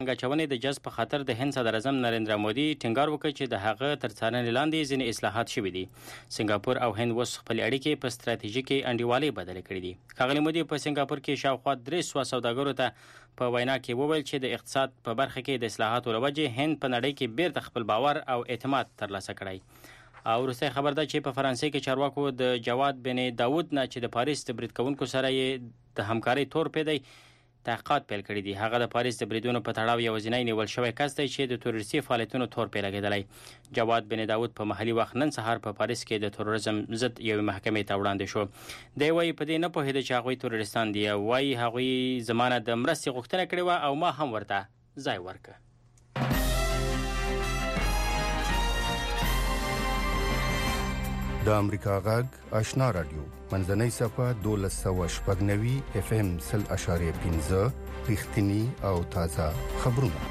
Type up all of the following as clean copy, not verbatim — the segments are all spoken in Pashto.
چونې د جذب په خاطر د هند صدر اعظم نریندرا مودي ټینګار وکړ چې د هغه تر څارنې لاندې ځینې اصلاحات شوي دي. سنگاپور او هند اوس خپل اړیکې په ستراتیژیکي انډیوالۍ بدلې کړې دي. ښاغلي مودي په سنگاپور کې شاوخوا 300 سوداګرو ته په وینا کې وویل چې د اقتصاد په برخه کې د اصلاحاتو له وجې هند په نړۍ کې بیرته خپل باور او اعتماد ترلاسه کړی. او وروستی خبر ده چې په فرانسې کې چارواکو د جواد بن داود نه چې د پاریس د برید کوونکو سره یې د همکارۍ تور پیدی تحقیقات پیل کړي دي. هغه د پاریس د بریدونو په تړاو یوازینی نیول شوی کس دی چې د تروریستي فعالیتونو تور پې لګېدلی. جواد بن داود په محلي وخت نن سهار په پاریس کې د تروریزم ضد یوې محکمې ته وړاندې شو. دی وایي په دې نه پوهېده چې هغوی تروریستان دي. وایي هغوی زمانه د مرستې غوښتنه کړې وه او ما هم ورته ځای ورکړ. د امریکا غږ آشنا رادیو منځنۍ صفه 1290 FM 0.5 رښتینی او تازه خبرونه.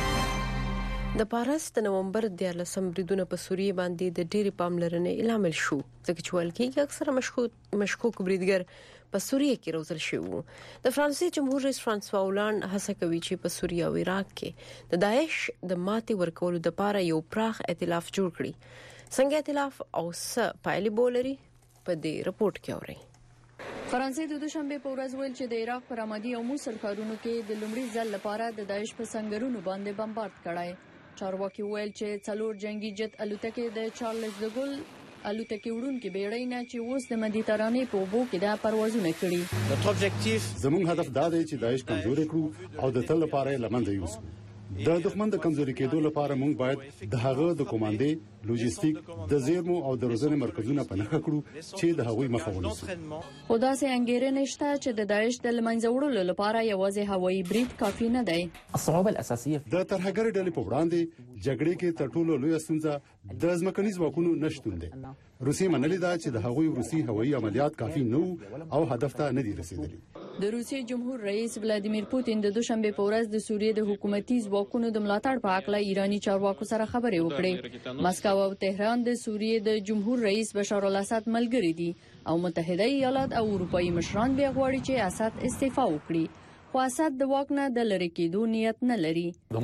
د پاریس د نومبر 14 بریدونه په سوریه باندې د ډېری پاملرنې لامل شو ځکه چې ویل کېږي اکثره مشکوک بریدګر په سوریه کې روزل شوی وو. د فرانسې جمهور رئیس فرانسوا هولانډ هڅه کوي چې په سوریه او عراق کې د داعش د ماتې ورکولو لپاره یو پراخ ائتلاف جوړ کړي. څنګه ائتلاف او څه پایلې بولري په دې رپورت کې اورئ. فرانسې د دوشنبه په ورځ ویل چې د عراق پر رمادي او موصل ښارونو کې د لومړي ځل لپاره د داعش په سنگرونو باندې بمبارد کړای. چارواکي ویل چې 4 جنگي جت الوتکې د چارلز د ګل الوتکې وړونکي بیړۍ نه چې اوس د مدیترانې په اوبو کې د پروازونه کړي. زموږ هدف دا دی چې داعش کمزوري کړو او د تل لپاره یې له منځه یوسو. د دښمن د کمزوري کېدو لپاره موږ باید د هغه د کوماندې، لوجستیک، د زیرمو او د روزنې مرکزونه په نښه کړو چې د هغوی مخه ونیسو. خو داسې انګېرنې شته چې د داعش د له منځه وړلو لپاره یوازې هوایي برید کافي نه دی. الصعوبه الاساسيه د ترهګرۍ ډلې په وړاندې جګړې کې تر ټولو لویه ستونزه د ځمکني ځواکونو نشتون دی. روسیې منلې ده چې د هغوی روسي هوایي عملیات کافي نه وو او هدف ته نه دي رسیدلي. د روسیې جمهور رئیس ولادیمیر پوتین د دوشنبه په ورځ د سوریې د حکومتي ځواکونو د ملاتړ په اړه ایرانی چارواکو سره خبرې وکړې. مسکو او تهران د سوریې د جمهور رئیس بشار الاسد ملګري دي او متحده ایالات او اروپایي مشران بیا غواړي چې اسد استعفا وکړي. خو اسد د واک نه د لری کېدو نیت نه لري.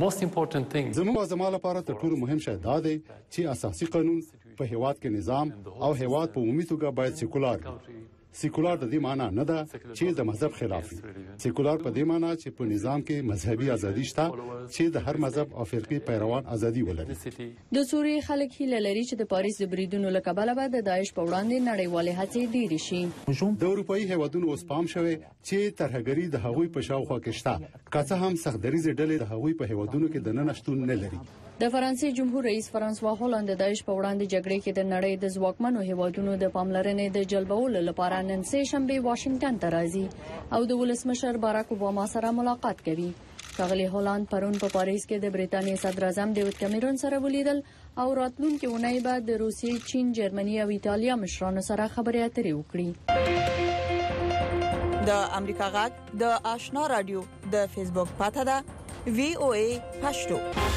زموږ زموږ لپاره تر ټولو مهم شی دا دی چې اساسي قانون په هیواد کې نظام او هیواد په عمومي توګه باید سیکولر وي. سیکولر د دې معنی نه ده چې د مذهب خلاف وي. سیکولر په دې معنی چې په نظام کې مذهبي ازادي شته چې د هر مذهب او فرقې پیروان ازادي ولري. د سوریې خلک هیله لري چې د پاریس د بریدونو له کبله به د داعش په وړاندې نړیوالې هڅې ډېرې شي. د اروپایي هیوادونو اوس پام شوی چې ترهګري د هغوی په شاوخوا کې شته، که څه هم سختدریزې ډلې د هغوی په هیوادونو کې د نن شتون نه لري. د فرانسې جمهور رئیس فرانسوا هولانډ د داعش په وړاندې جګړې کې د نړۍ د ځواکمنو هیوادونو د پاملرنې د جلبولو لپاره نن سه شنبه واشنگټن ته راځي او د ولسمشر باراک اوباما سره ملاقات کوي. ښاغلي هولانډ پرون په پاریس کې د بریټانیا صدر اعظم ډیوډ کیمرون سره ولیدل او راتلونکي اونۍ بعد د روسیې، چین، جرمني او ایتالیا مشرانو سره خبرې اترې وکړي. د امریکا غږ د آشنا رادیو د فیسبوک پاته ده VOA پښتو.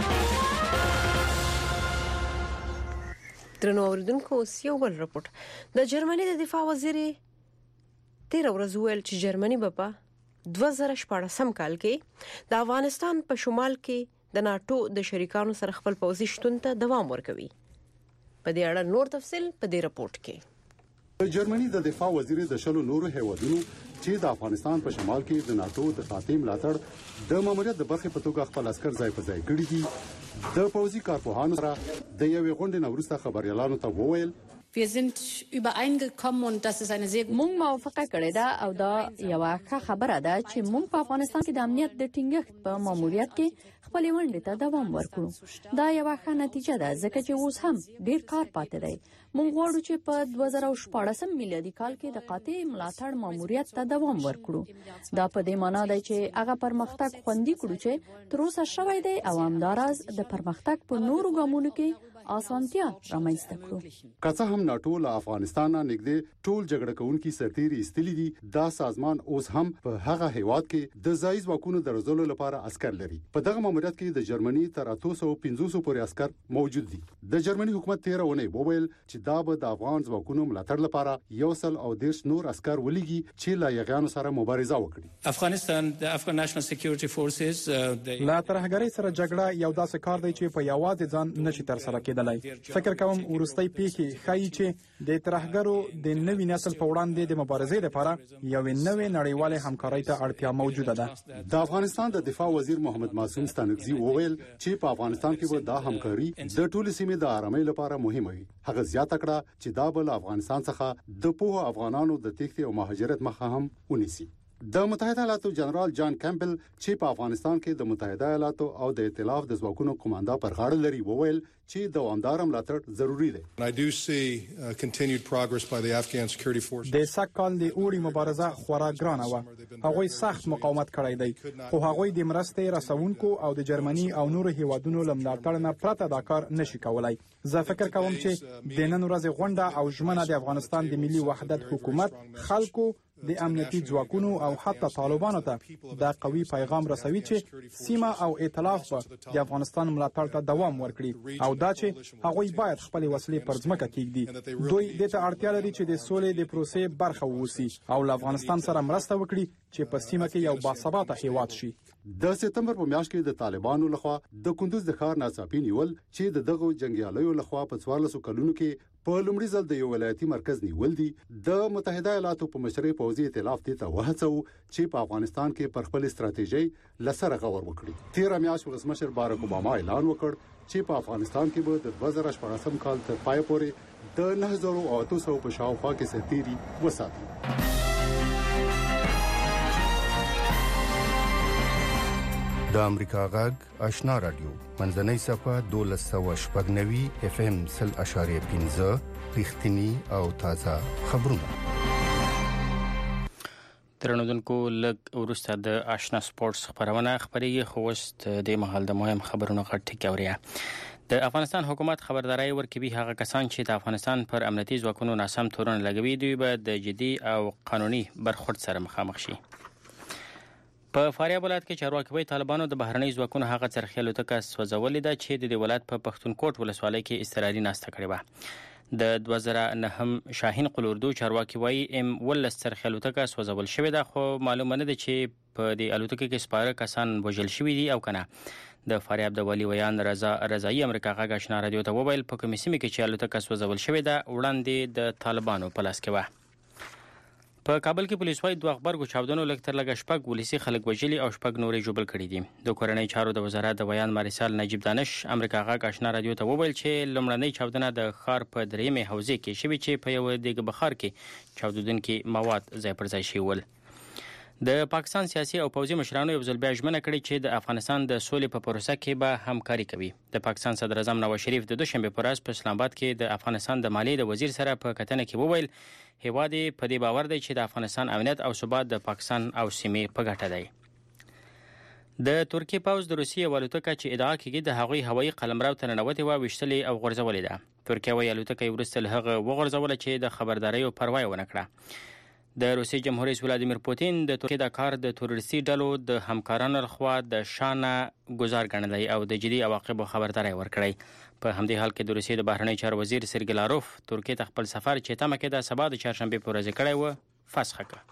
درنو اوریدونکو یو بل رپورت. د جرمني د دفاع وزیر 13 ورځې ویل چې جرمني په 2014 کال کې د افغانستان په شمال کې د ناتو د شریکانو سره خپل پوځي شتون ته دوام ورکوي. په دې اړه نور تفصیل په دې رپورت کې. د جرمني د دفاع وزیر د شلو نورو هیوادونو چې د افغانستان په شمال کې د ناتو د خاتم ملاتړ د ماموریت د برخې په توګه خپل عسكر ځای په ځای کړی دي. د پوځي کارپوهانو سره د یوې غونډې نه وروسته خبريالانو ته وویل Wir sind übereingekommen und das ist eine sehr مونږ موافقه کړې ده او دا یو ښه خبره ده چې مونږ په افغانستان کې د امنیت د ټینګښت په ماموریت کې خپل ونډې ته دوام ورکړو. دا یو ښه نتیجه ده ځکه چې اوس هم ډیر کار پاتې دی. مونږ غواړو چې په 2014 میلادي کال کې د قاطع ملاتړ ماموریت ته دوام ورکړو. دا په دې معنی دی چې هغه پرمختګ خوندي کړو چې تر اوسه شوی دی او همداراز د پرمختګ په نورو ګامونو کې اسانتیا رامنځته کړو. که څه هم ناتو له افغانستان نه نږدې ټول جګړه کوونکي سرتیري ایستلي دي، دا سازمان اوس هم په هغه هیواد کې د ځای ځواکونو د روزلو لپاره عسكر لري. په دغه ماموریت کې د جرمني تر 350 پورې عسكر موجود دي. د جرمني حکومت 13 ونې وویل چې دا به د افغان ځواکونو ملاتړ لپاره 110 نور عسكر ولېږي چې له یغیانو سره مبارزه وکړي. افغانستان د افغان نېشنل سکیورټي فورسز لا ترهګری سره جګړه یو داسې کار دی چې په یوازې ځان نشي تر سره کېدلای. فکر کوم ورستۍ پیښې ښایي چې د ترهګرو د نوي نسل په وړاندې د مبارزې لپاره یو نوې نړیواله همکارۍ ته اړتیا موجوده ده. د افغانستان د دفاع وزیر محمد معصوم ستانکزي وویل چې په افغانستان کې به دا همکاري د ټولو سیمې د آرامۍ لپاره مهمه وي. هغه زیاته کړه چې دا بل افغانستان څخه د پوهو افغانانو د تېښتې او مهاجرت مخه هم ونیسي. د متحده ایالاتو جنرال جان کیمبل چې په افغانستان کې د متحده ایالاتو او د ائتلاف د ځواکونو کمانډا پر غاړه لري وویل چې دوامدار ملاتړ ضروری دی. I do see continued progress by the Afghan security forces. د سکهال د اوړي مبارزه خورا ګرانه و. هغوی سخت مقاومت کړی دی، خو هغوی د مرستې رسونکو او د جرمني او نورو هیوادونو لملاتړ نه پرته دا کار نشي کولای. زه فکر کوم چې د نن ورځې غونډه او ژمنه د افغانستان د ملي وحدت حکومت خلکو د امنیتي ځواکونو او حتی طالبانو ته دا قوي پیغام رسوي چې سیمه او ائتلاف به د افغانستان ملاتړ ته دوام ورکړي او دا چې هغوی باید خپل وسلې پر ځمکه کېږدي. دوی د ته اړتیا لري چې د سولې د پروسې برخه ووسی او له افغانستان سره مرسته وکړي چې په سیمه کې یو باثباته هیواد شي. د سپتمبر په میاشت کې د طالبانو لخوا د کندوز د ښار ناڅاپي نیول چې دغه جنگیالیو لخوا په 14 کلونو کې په لومړي ځل د یو ولایتي مرکز نیول دي. د متحده ایالاتو په مشرۍ پوځي ائتلاف ته وهڅو چې په افغانستان کې پر خپل ستراتیژي لسره غور وکړي. 13 میاشت ولسمشر باراک اوباما اعلان وکړ چې په افغانستان کې به د 2014 کال تر پای پورې د 9800 په شاوخوا کې سرتیري وساتي. د امریکا غږ آشنا رادیو منځنۍ صفه 1290 FM 0.15 رښتینی او تازه خبرونه. ترنودونکو لږ ورسته د آشنا سپورتس خبرونه خبرېږي، خو وست د مهال د مهم خبرونو غټ ټکاوریا. د افغانستان حکومت خبرداري ورکوي هغه کسان چې د افغانستان پر امنیتي ځواکونو ناسم تورونه لګوي دوی به د جدي او قانوني برخورد سره مخامخ شي. په فاریاب ولایت کې چارواکي طالبانو د بهرنۍ ځواکونو هغه څرخي الوتکه سوځولې ده چې د ولایت په پښتونکوټ ولسوالۍ کې اضطراري ناسته کړې وه. د 2009 شاهین قلوردو چارواکي وایي M-19 څرخي الوتکه سوځول شوې ده، خو معلومه نه ده چې په دې الوتکه کې سپاره کسان وژل شوي دي او کنه. د فاریاب د ولی ویان رضایی امریکا غږ آشنا رادیو ته وویل په کومې سیمه کې چې الوتکه سوځول شوې ده وړاندې د طالبانو په لاس کې وه. په کابل کې پولیس وايي 2 غبرګو چاودنو لکتر لګ شپږ ولسی خلک وژلي او شپږ نورې جوړ کړي دي. د کورنۍ چارو د وزارت د بیان مارسال نجیب دانش امریکا غږ آشنا رادیو ته وویل چې لمړنۍ چاودنه د خار په درېمه حوزې کې شوې چې په یو دیګ بخار کې چاودونکي مواد ځای پر ځای شول. د پاکستان سیاسي او پوځي مشرانو یو ځل بیا ژمنه کړې چې د افغانستان د سولې په پروسه کې به همکاري کوي. د پاکستان صدر اعظم نواز شریف د دوشنبه پر ورځ په اسلام آباد کې د افغانستان د مالیې د وزیر سره په کتنه کې وویل هیواد په دې باور دی چې د افغانستان امنیت او ثبات د پاکستان او سیمې په ګټه دی. د ترکیه پوځ د روسیې الوتکه چې ادعا کوي د هغوی هوایي قلمرو ته ننوتې و وشتلې او غورځولې ده. ترکیه وايي الوتکه ورسته له هغه وغورځول چې د خبرداري او پروا ونه کړه. د روسي جمهور رئیس ولادیمیر پوتین د ترکیه د کار د تروریستي ډلو د همکارانو لخوا د شانه گزار ګڼلی او د جدي عواقبو خبرداري ورکړی. په همدې حال کې د روسیې د بهرنی چارو وزیر سرګی لاروف ترکیه ته خپل سفر چې تمه کې د سبا د چهارشنبه په ورځ کړی و فسخ کړ.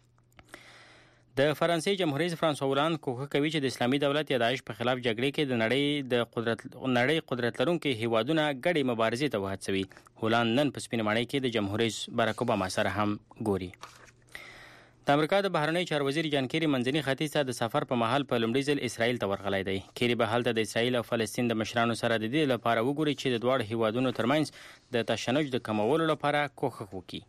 د فرانسې جمهور رئیس فرانسوا هولاند کوښښ کوي چې د اسلامي دولت یا داعش په خلاف جګړې کې د نړۍ قدرت لرونکو هیوادونو ګډې مبارزې ته وهڅوي. هولاند نن په سپینه ماڼۍ کې د جمهور رئیس باراک اوباما سره هم ګوري. د امریکا د بهرنی چارو وزیر جان کیری منځني ختیځ ته د سفر په مهال په لومړي ځل اسرائیل ته ورغلی دی. کیری به هلته د اسرائیل او فلسطین د مشرانو سره د دې لپاره وګوري چې د دواړو هیوادونو ترمنځ د تشنج د کمولو لپاره کوښښ وکړي.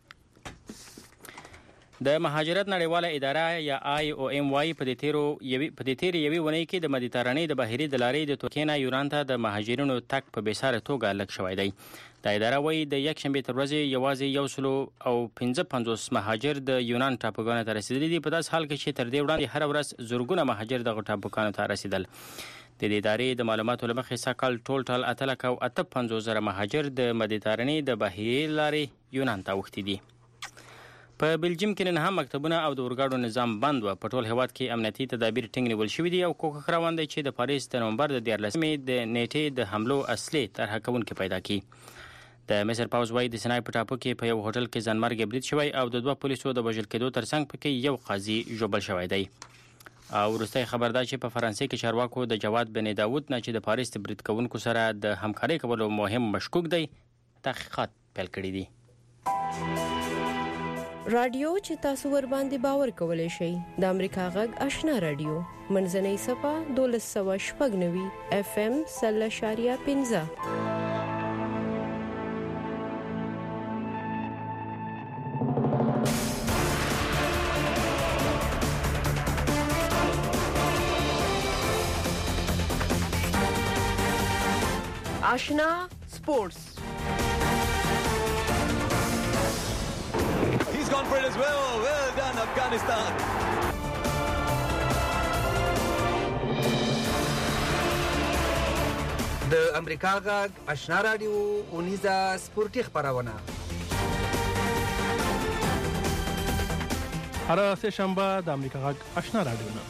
د مهاجرت نړیواله اداره یا IOM وايي په دې تیرې یوې ونې کې د مدیترانې د بحیرې د لارې د ترکیې نه یونان ته د مهاجرینو تګ په بېساره توګه لږ شوی دی. د اداره وايي د یکشنبې تر ورځې یوازې 155 مهاجر د یونان ټاپوګانو ته رسیدلي دي، په داسې حال کې چې تر دې وړاندې هر ورځ زرګونه مهاجر دغه ټاپوګانو ته رسیدل. د دې ادارې د معلوماتو لمخې سکهال ټول 850,000 مهاجر د مدیترانې د بحیرې لارې یونان ته اوښتي دي. په بلجیم کې نن هم مکتبونه او د اورګاډو نظام بند و. په ټول هیواد کې امنیتي تدابیر ټینګ نیول شوي دي او کوښښ روان دی چې د پاریس د نومبر د 14مې د نیټې د حملو اصلي طرحه کوونکي پیدا کړي. د مصر پوځ وايي د سینای په ټاپو کې په یو هوټل کې ځانمرګي برید شوی او د 2 پولیسو د وژل کېدو ترڅنګ پکې یو قاضي ژوبل شوی دی. او وروستۍ خبر دا چې په فرانسې کې چارواکو د جواد بن داود نه چې د پاریس د برید کوونکو سره د همکارۍ کولو مهم مشکوک دی تحقیقات پیل کړي دي. رادیو چې تاسو ور باندې باور کولای شئ د امریکا غږ آشنا رادیو منځنۍ صفه 1290 FM 0.15 آشنا سپورتس. He's gone for it as well. Well done, Afghanistan. د امریکا غږ آشنا رادیو اونیزه سپورتي خبرونه هر سه شنبه د امریکا غږ آشنا رادیو نه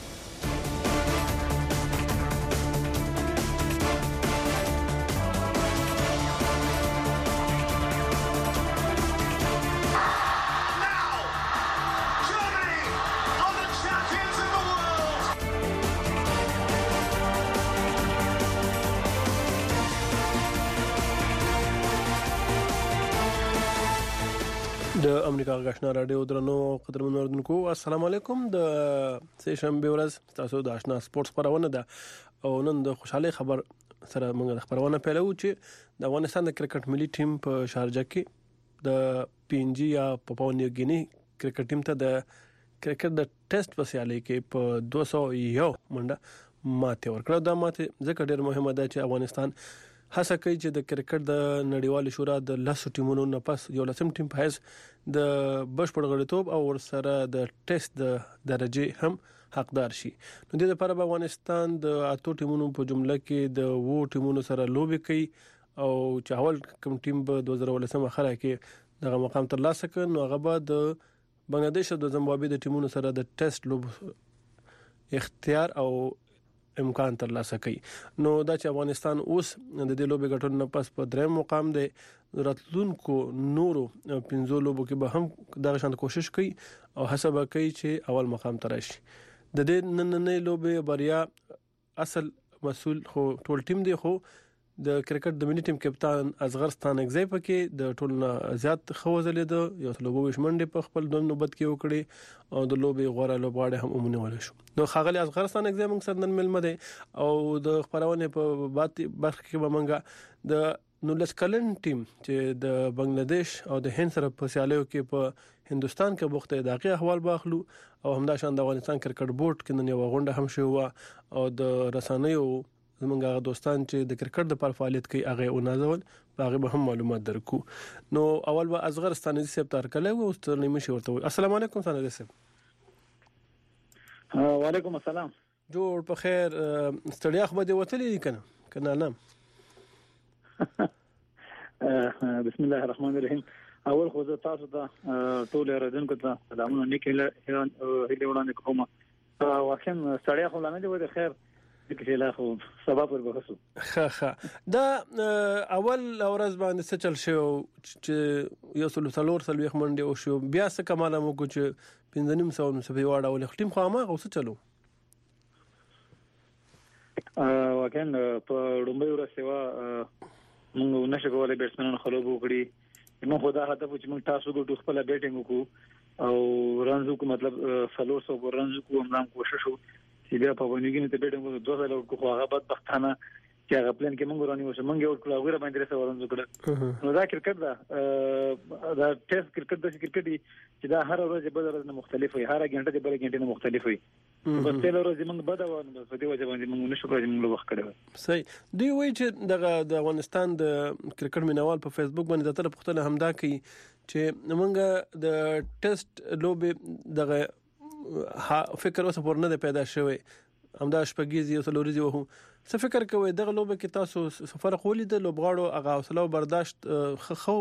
د امریکا غږ آشنا رادیو درنو قدرمنو اوریدونکو السلام علیکم. د سه شنبه ورځ تاسو د آشنا سپورتس خبرونه ده او نن د خوشحالي خبر سره موږ د خبرونه پیلو چې د افغانستان د کرکټ ملي ټیم په شارجه کې د PNG یا پاپوا نیو ګینی کرکټ ټیم ته د کرکټ د ټیسټ په سیالي کې په 201 منډه ماته ورکړه. دا ماته ځکه ډېر مهمه ده چې افغانستان هڅه کوي چې د کرکټ د نړیوال شورا د 10 ټیمونو نه پس یو لسم ټیم په حیث د بشپړ غړیتوب او ورسره د ټیسټ د درجه هم حقدار شي. نو د دې لپاره افغانستان د 8 ټیمونو په جمله کې د 2 ټیمونو سره لوبي کوي او چې اول کوم ټیم په 2019 اخره کې دغه مقام ترلاسه کړ نو هغه به د بنگلاديش او د زمبابوې د ټیمونو سره د ټیسټ لوب اختیار او امکان ترلاسه کوي. نو دا چې افغانستان اوس د دې لوبې ګټون نه پس په دریم مقام دی راتلونکو نورو 15 لوبو کې به هم دغه شان کوشش کوي او حساب کوي چې اول مقام ته راشي. د دې نننې لوبې بریا اصل مسؤل خو ټول ټیم دی خو د کرکټ د ملي ټیم کپتان اصغر ستانکزی پکې د ټول نه زیات خوځلې ده یو لوبو شمنډه په خپل د نوبت کې وکړي او د لوبې غوړه لوباړه هم ومنول شو. نو خاغلی اصغر ستانکزی موږ سره نن ملمه ده او د خبرونه په برخه کې به موږ د نولس کلن ټیم چې د بنگلاديش او د هند سره په سیالیو کې په هندستان کې بوخته داخلي احوال باخلو او همدا شان د افغانستان کرکټ بورډ کې نن یو غونډه هم شوه او د رسنیو زمونږ دوستان چې د کرکټ د پر فعالیت کوي هغه اونازول هغه به هم معلومات درکو. نو اول به اصغر ستانکزی صاحب تر کله او ستنې مشي ورته السلام علیکم ستانکزی صاحب. وعلیکم السلام. جوړ په خیر ستړیا خو به وتلې کنه نه بسم الله الرحمن الرحیم. اول خو زه تاسو ته ټول راځونکو ته سلامونه نیکله هیله وړاندې کوم. واقعا ستړیا خو نه دی و د خیر کې لا خو سبب ورغوسو. دا اول اورز باندې څه چل شو چې یو څلور سلويخ منډه او شو بیا څه کماله مو کو چې 1500 نو سپي واړه ول ختم خو ما غوسه چلو. واقعا په رومبي ورځ سیوا موږ نشه کولای بیټسمنانو خلوب وکړي نو خدا هدف چې موږ تاسو ګټو خپل بیټینګ وکړو او رنزو کو مطلب 300 رنزو کو هم کوشش وکړو چې بیا په ونیګینه ته بیټینګ وکړو 2000 کو هغه بدبختانه چې هغه پلان کې موږ ورانی وشو موږ یو کله غوړه باندې رسو ورنځو کړه. نو دا کرکټ دا ټیسټ کرکټ د کرکټ چې دا هر ورځ به ورځ مختلف وي هر غنټه د بل غنټه مختلف وي په تل ورځ موږ بدوان په دې وجه باندې موږ نشو کولای موږ وخت کړو. صحیح دی وایي چې د افغانستان د کرکټ مینوال په فیسبوک باندې د طرف پختنه همدا کوي چې موږ د ټیسټ لوبې دغه فکر اوسه پورنه پیدا شوی همدا شپږیزي او څلوريزي وو څه فکر کوي دغه لوبه کې تاسو سفر خولي د لوبغاړو هغه حوصله او برداشت خو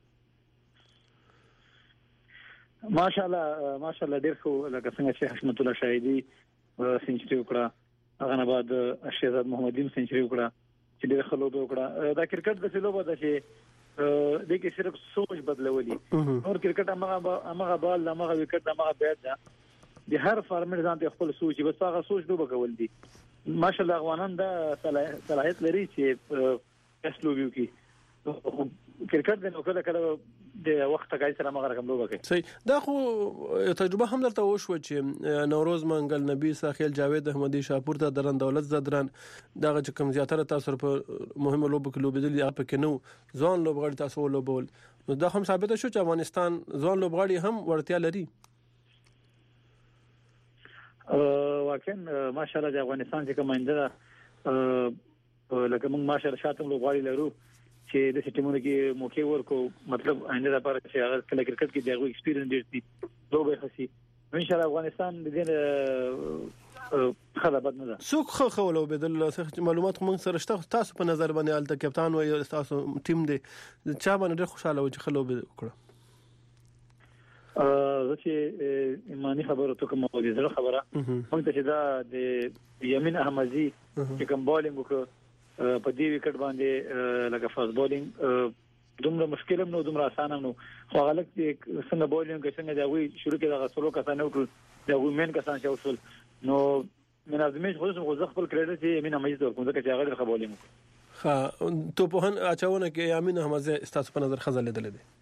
ماشاءالله ډیر خو لکه څنګه چې حشمت الله شاهدي سنچري وکړه هغه نه بعد شهزاد محمدي سنچري وکړه چې ډیر خلک وکړه دا کرکټ د لوبه ده چې د کې صرف سوچ بدلولي نور کرکټ هغه بال هغه وکټ هغه بیت ده د هر فارمټ ځان ته خپل سوچ بس هغه سوچ لوبه کول دي ماشاءالله افغانان دا صلاحیت لري چې اسلوبیو کې کرکټ د نو کله د وخت غاړي سره مغه رقم لوبه کوي صحیح دا خو تجربه هم درته وشو چې نوروز منګل نبی ساخیل جاوید احمدی شاپور ته درن دولت زدران دغه کوم زیاتره تاسو په مهمه لوبه کې لوبېدل یا په کې نو ځوان لوبغاړي تاسو لوبول نو دا هم ثابت شو چې افغانستان ځوان لوبغاړي هم ورتیا لري واقعا ماشاءالله د افغانستان چې کومنده لکه موږ ماشاءالله شاتم لوبغاړي لرو چې د سیستمونو کې موقع ورکو مطلب آینده لپاره چې هغه کله کرکټ کې دغه ایکسپیرینس ډېر دوه خسي ان شاء الله افغانستان د دې خلابت نه ده څوک خو ولو بدل معلومات موږ سره شته تاسو په نظر باندې الته کپتان او تاسو ټیم دی چا باندې ډېر خوشاله و چې خلو وکړه زه چې ایمانی خبره ته کوم او دې خبره موږ ته چې دا د یمین احمدی چې کوم بالینګ وکړه په دې وکټ باندې لکه فاست بولینګ دومره مشکل هم نو دومره اسانه نو خو غلط چې څنګه بولینګ څنګه دا وی شروع کې دا غسلو کسانه وکړ دا وی مین کسان چې وصل نو من ازمېش خو خپل کریډټ چې یمین احمدی ته کوم ځکه چې هغه د بولینګ ها تو په هن اچونه کې یمین احمدی استاسو په نظر خزل لیدل دي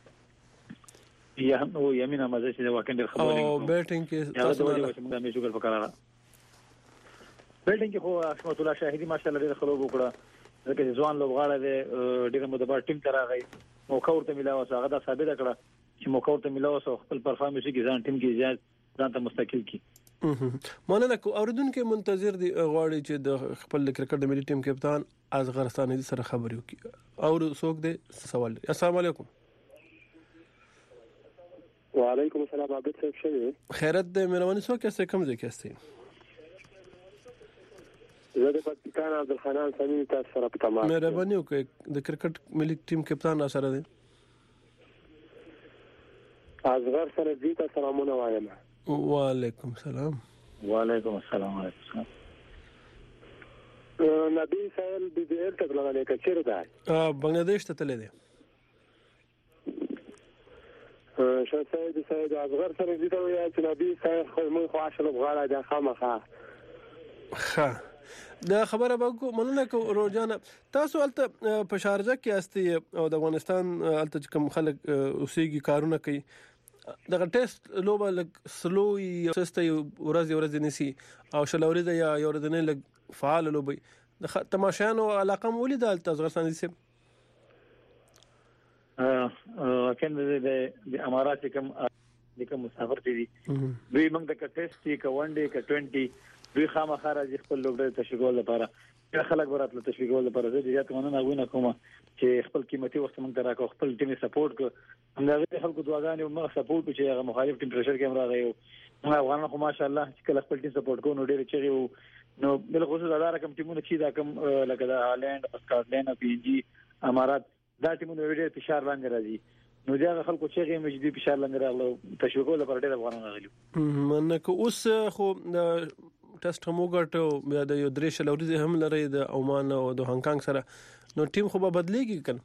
یا نو یمین احمدی چې واکند د خبرې او بیټینګ کې تاسو نه موږ مې شکر وکړه بیلډینګ خو حشمت الله شاهدي ماشاءالله ډېر خلک وکړه ځکه ځوان لوبغاړي د ډېر مدبر ټیم ته راغی موقع ورته ملاوه هغه دا ثابت کړه چې موقع ورته ملاوه خپل پرفارمنس کې ځان ټیم کې ځان ته مستقل کی مانه کو اوردونکو منتظر دي غواړي چې د خپل کرکټ د ملي ټیم کپتان ازغرستاني سره خبري وکړي او څوک دې سوال السلام علیکم وعلیکم السلام عابد صاحب شه خیرت دې مهرباني څوک کیسه کم ځای کېسته زه د پاکستان عبدالحنان سمي تاسو سره په تماس مهرباني وکړئ د کرکټ ملي ټیم کپتان سره دی اصغر سره دې ته سلامونه وایم وعلیکم السلام وعلیکم السلام نبی سائل بي بي ال ته بلغه کچیر ده بنگلاديش ته تللی دی شاه سید اصغر سره دې ته وایي چې نبی سائل خو موږ خو عاشق غواړه د خامخه دا خبره به مننه کو روزانه تاسو الته په شارجه کې استي او د افغانستان الته کوم خلک اوسېږي کارونه کوي دغه ټیسټ لوبه لک سلوي سستي ورځ نسی او شلوري یا یوردنه لک فعال لوبي د تماشانو علاقه مولید الته افغانستان سي کنه د امارات کوم مسافر دي دوی موږ د ټیسټ کې ونډه کې 20 دوی خامخا راځي خپل لوبډه تشویقول لپاره خلک ورته تشویقول لپاره زه زیات مننه کوم چې خپل قیمتي وخت موږ راکو خپل ټیم سپورټ کو همدغه خلکو دعاګانې او موږ سپورټ چې هغه مخالف ټیم پرشر کې راغی نو افغانان خو ماشاءالله چې کله خپل ټیم سپورټ کو نو ډېر چېږي نو بل خصوص دا رقم ټیمونه چې دا کم لکه د هالند اسکاټلند پی جی امارات دا ټیمونه ډېر فشار لاندې راځي نو دا خلکو چې مجدي فشار لاندې راغلو تشویقول لپاره ډېر افغانان راغلي مننه کو اوس خو ټیسټ هم وګټو بیا د یو درې شلوري هم لري د عمان او د هانګ کانګ سره نو ټیم خو به بدلېږي کنه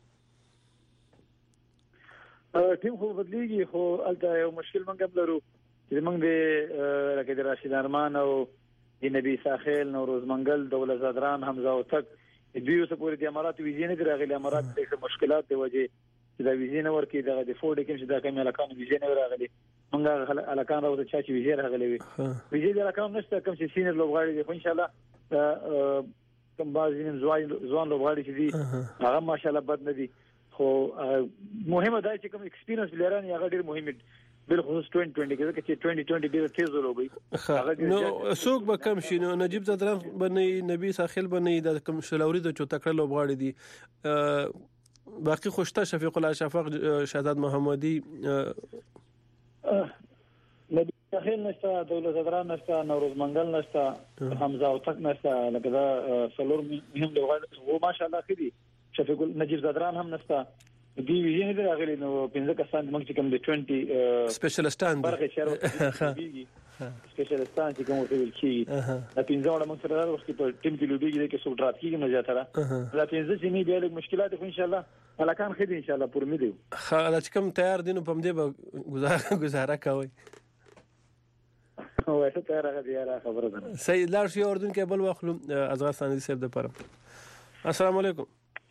ټیم خو بدلېږي خو الته یو مشکل منګم لرو چې موږ د لکه د راشد ارمان او د نبی ساخیل نوروز منګل دولت زادران حمزه او تک دوی اوس پورې د امارات ویزې نه راغلي امارات د مشکلات دی وجه چې دا ویزې نه ورکې د فورډ کې چې دا کوم علاقې ویزې نه راغلي موږ علاقان راوته چې ویزې راغلي وي ویزې د علاقې نشته کوم چې سینر لوبغاړي دي ان شاء الله کوم بعضی ځوان لوبغاړي چې دي هغه ماشاءالله بد نه دي خو مهمه ده چې کوم ایکسپیرینس لري هغه ډیر مهم دي بل خصوص 2020 کې چې 2020 ډیر تیز لوبي نو څوک به کم شي نو نجیب زادران باندې نبی ساخیل باندې د کوم شلوري د چوتکړه لوبغاړي دي باقي خوشته شفیق الله شفق شهزاد محمدي نبی تخیل نشته، دولت ادران نشته، نوروز منګل نشته، حمزه اوتک نشته، لکه دا سلور مهم لوغړ وو ماشاءالله خدي شفیق نجیب زدران هم نشته. دی ویژن دی راغلی نو 15 کسان موږ چې کوم د 20 سپیشلیستان برخه شهر سپیشلیستان چې کوم ورته ویل کی دا 15 وړه موږ سره وخت په ټیم کې لوبيږي چې څو ډرات کیږي نه زیاتره دا 15 چې نه بیا له مشکلات خو ان شاء الله هلاکان خدي ان شاء الله پر مې دی خاله چې کوم تیار دي نو په دې به گزاره کوي او ته تیار راغلی خبره ده صحیح لار شي اردن کې بل واخلو ازغار ثاني صاحب د پاره السلام علیکم.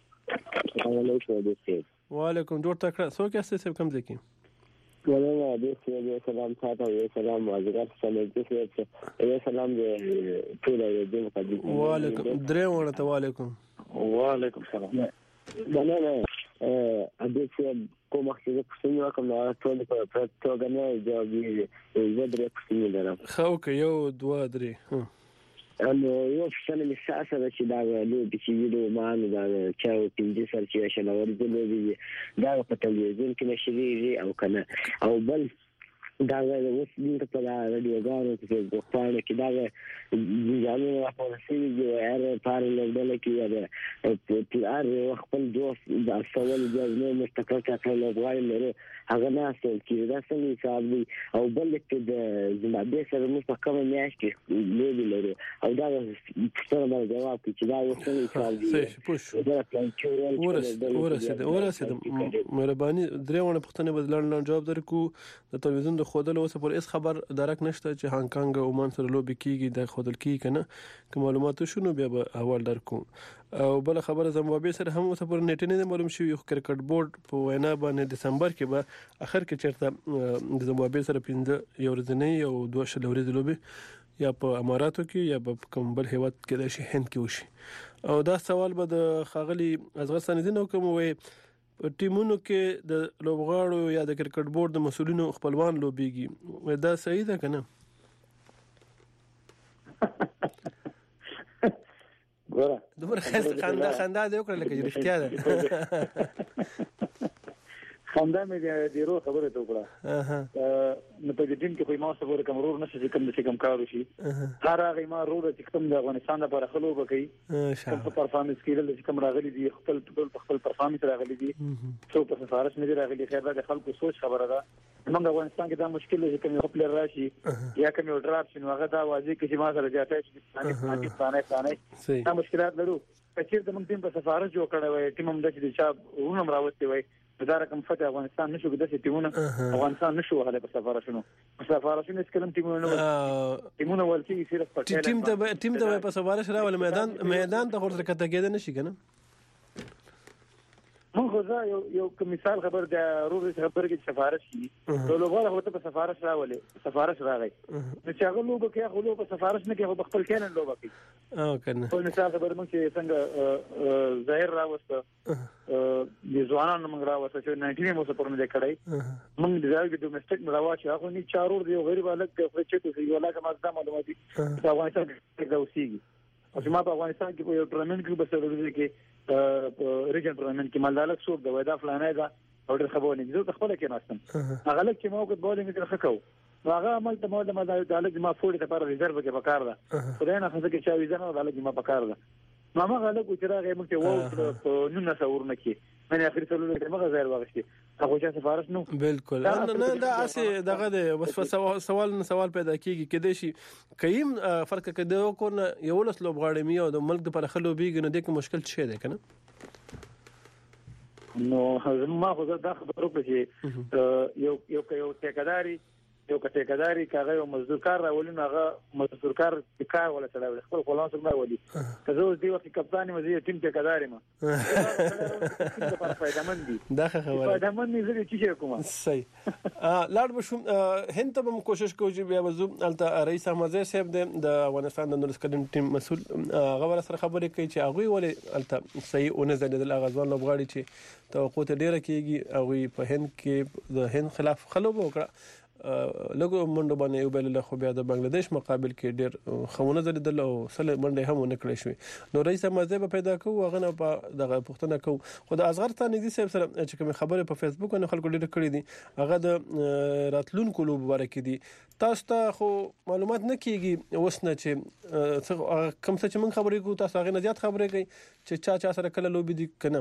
وعلیکم جوړ تکړه څوک یاست صاحب کوم ځکه ولا دې سلام تاسو یو سلام حضرت سلام دې یو سلام دې ټول دې مقدس وعلیکم درې ورته وعلیکم سلام نه دې کوم څه څنګه کوم ټول په توګه نه جواب یې درې څه نه خو که یو دوه درې یو څه نه ساسه چې دا له دې چې ویډیو مان دا چې پنځه سر چې شنور دې دا په تلویزیون کې نشریږي او کنه او بل دا اوس دې په رادیو غاړو کې په پاڼه کې دا ځانونه راپور شوی دی هر پاره لګل کې دا پلار خپل دوست دا سوال جواب مستقل کړل غواړي لري هغه نه اصل کې دا څنګه حساب دی او بل کې د زمبابوې سره موږ په کومه میاشت کې لري او دا څنګه باندې جواب چې دا څنګه حساب دی دا پلان چې ورسېد مهرباني درېونه پښتنه بدلون جواب درکو د تلویزیون د خودل اوسه پر اس خبر درک نشته چې هانګ کانګ او مان سره لوبي کیږي د خودل کی کنه که معلومات شنو بیا به احوال درکو او بل خبره زمبابوې سره هم اوسه پر نیټ نه معلوم شي یو کرکټ بورډ په وینا باندې دسمبر کې به اخر کې چرته د زمبابوې سره 15 یو ورځې او 2 شلوري لوبي یا په اماراتو کې یا په کوم بل هیواد کې د شي هند کې وشي او دا سوال به د خاغلی ازغرستان دي نو کوم وي ټیمونو کې د لوبغاړو یا د کرکټ بورډ د مسولینو خپلوان لوبيږي دا صحیح ده کنه ګوره دومره خندا دی وکړه لکه رښتیا ده خندا مې دی رو خبره ته وکړه نو په دې ټیم کې خو ما سره کومرور نشي چې کوم د کوم کار وشي هر هغه ما رو د کوم د افغانستان لپاره خلو وکړي کوم پرفارمنس کې د کوم راغلي دي خپل پرفارمنس راغلي دي څو په سفارش نه راغلي خیر د خلکو سوچ خبره ده موږ افغانستان کې دا مشکل دی چې کوم خپل راشي یا کوم یو ډراپ شنو هغه دا واځي چې ما سره جاته چې پاکستان دا مشکلات لرو چې د موږ ټیم په سفارش جوړ کړی وای ټیم هم د چې ورونم راوستي وای دا رقم فتح افغانستان نشو د دې ټیمونه افغانستان نشو هله په سفارشونو اس کلم ټیمونه ولکي صرف پټه ټیم ته په سفارش راول میدان ته ورته کته کېد نشي کنه موږ یو مثال خبر د روز خبر کې سفارش کی ټول وګړي هوته په سفارش راولې سفارش راغی نو چې هغه لوګو کې هغه په سفارش نه کې په خپل کینن لوګو کې او کنه په مثال خبر موږ چې څنګه ظاهر راوسته د ځوانانو موږ راوسته چې 19 مو سره پرمه کړای موږ د ځای د ډومېسټک راوچ هغه نه چارور دی غیر بالک په چې ته یو لاګه مازه معلوماتي په افغانستان کې دا اوسېږي او چې ما په افغانستان کې په یو ټورنمنت کې بسره کې ریجن ټورنمنت کې مالدالک صوب د ودا فلانه دا او د خبرونه دي خپل کې ناستم هغه لکه چې موږ بولینګ کې راخکو هغه عمل ته موږ د مالدالک ما فوډ ته پر ریزرو کې پکار ده خدای نه خزه کې چا ویزه نه دالک ما پکار ده ما غلط چې راغی موږ ته وو په نو نه څورنه کې من اخر څلور کې موږ ځای واغشتي هغه چې سفارش نو بالکل نه دا اسه دغه د بس سوال پیدا کیږي کده شي کيم فرق کده وکړه یو لس لوبغاړي میو د ملک د پر خلو بیګ نه د کوم مشکل څه ده کنه نو ما خو دا خبرو کې یو ټیکداري یو ټیکداري کاغه یو مزدور کار راولین هغه مزدور کار کار ولا چلاوي خپل خلاص نه ولي که زه اوس دی وخت کپتان مزه ټیم ټیکداري ما دا فائدمن دي دا خبره فائدمن دي زه چې کوم صحیح لاړ بشم هند ته هم کوشش کوو چې بیا وزو الته رئیس احمد صاحب د افغانستان د نورسکلن ټیم مسول غوړ سره خبرې کوي چې هغه ولې الته صحیح اون زنه د اغازوان لوبغاړي چې توقع ته ډیره کیږي هغه په هند کې د هند خلاف خلوب وکړه لګو منډه باندې یو بل له خو بیا د بنگلاديش مقابل کې ډېر خونه زلیدل او سله منډه هم نه کړې شوې نو رئیس مازه په پیدا کوو غنه په دغه پښتنه کو خو د اصغر ثاني صاحب سره چې کوم خبره په فیسبوک باندې خلکو ډېر کړې دي هغه د راتلونکو لوب مبارک دي تاسو ته خو معلومات نه کیږي اوس نه چې کوم څه چې موږ خبرې کوو تاسو هغه نه زیات خبرې کوي چې چا سره کله لوب دي کنه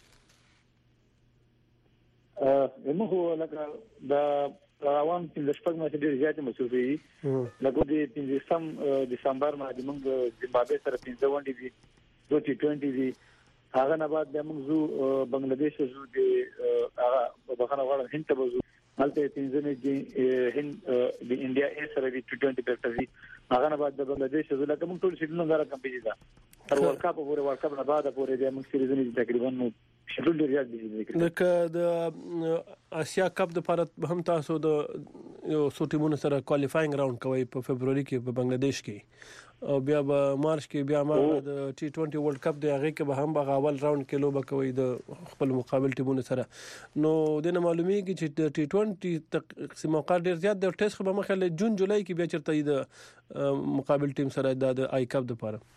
موږ لکه د روان د شپږ مې ډېر زیات مصروفي لکه د 15 دسمبر باندې موږ زیمبابوې سره 15 ونډې دي 2020 دي هغه نه بعد موږ زو بنگلاديش زو د هغه بخنه غواړم هند ته زو هلته 15 دي هند د انډیا ای سره د 2020 په ترتیب هغه نه بعد د بنگلاديش زو لکه موږ ټول شیډول غواړم کمپیټ ده تر ورلد کپ پورې ورلد کپ نه بعد پورې د موږ سیریزونه تقریبا شیډول ډیر زیات دي لکه د آسیا کپ د لپاره هم تاسو د یو څو ټیمونو سره کوالیفاینګ راوند کوي په فبرवरी کې په بنگلاديش کې او بیا په مارچ کې بیا ما د ټي 20 ورلد کپ د هغه کې به هم به اول راوند کې لوبه کوي د خپل مقابل ټیمونو سره نو د معلومیږي چې د ټي 20 تقسیم اوقات ډیر زیات د ټیسټ خو به مخه جون جولای کې بیا چرته د مقابل ټیم سره د آی کپ د لپاره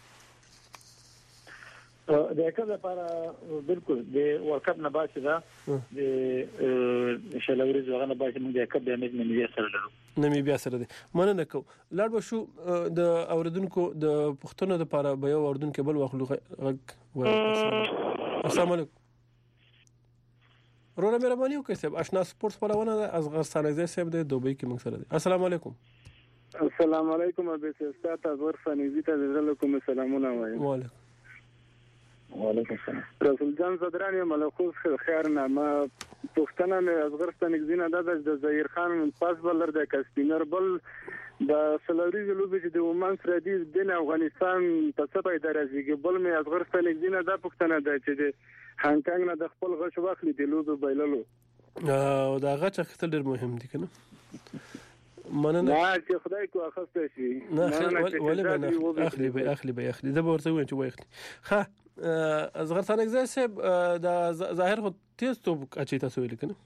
د اکا لپاره بالکل د ورلد کپ نه بعد دا د شلوري ځوغه نه بعد موږ د اکا د نمیبیا سره لرو نمیبیا سره دي مننه کو لاړ به شو د اوردونکو د پښتنو لپاره به یو اوردونکو بل واخلو السلام علیکم رونا مهرباني وکړئ صاحب آشنا سپورتس خبرونه از غرسانه صاحب د دوبۍ کې موږ سره دي السلام علیکم السلام علیکم ابي استاد غرسانه ته زړه کوم سلامونه وایم وعلیکم السلام رسول جان صدرانی ملخوص خیر نامه پښتنه مې از غرستان زینه د ظهیر خان پاس بلر د کسپینر بل د سلوري لوبي د ومن سره د افغانستان په څه پیدا راځي بل مې از غرستان زینه د پښتنه د چې د هانګ کانګ نه د خپل غش واخلي د لوبي بایللو او دا غچ خپل ډیر مهم دي کنه مننه چې خدای کو اخسته شي نه ولې به اخلي دا به ورته وایي چې وایي ها اصغر ثاني صاحب دا ظاهر خو تیز تو اچي تاسو ویل کنه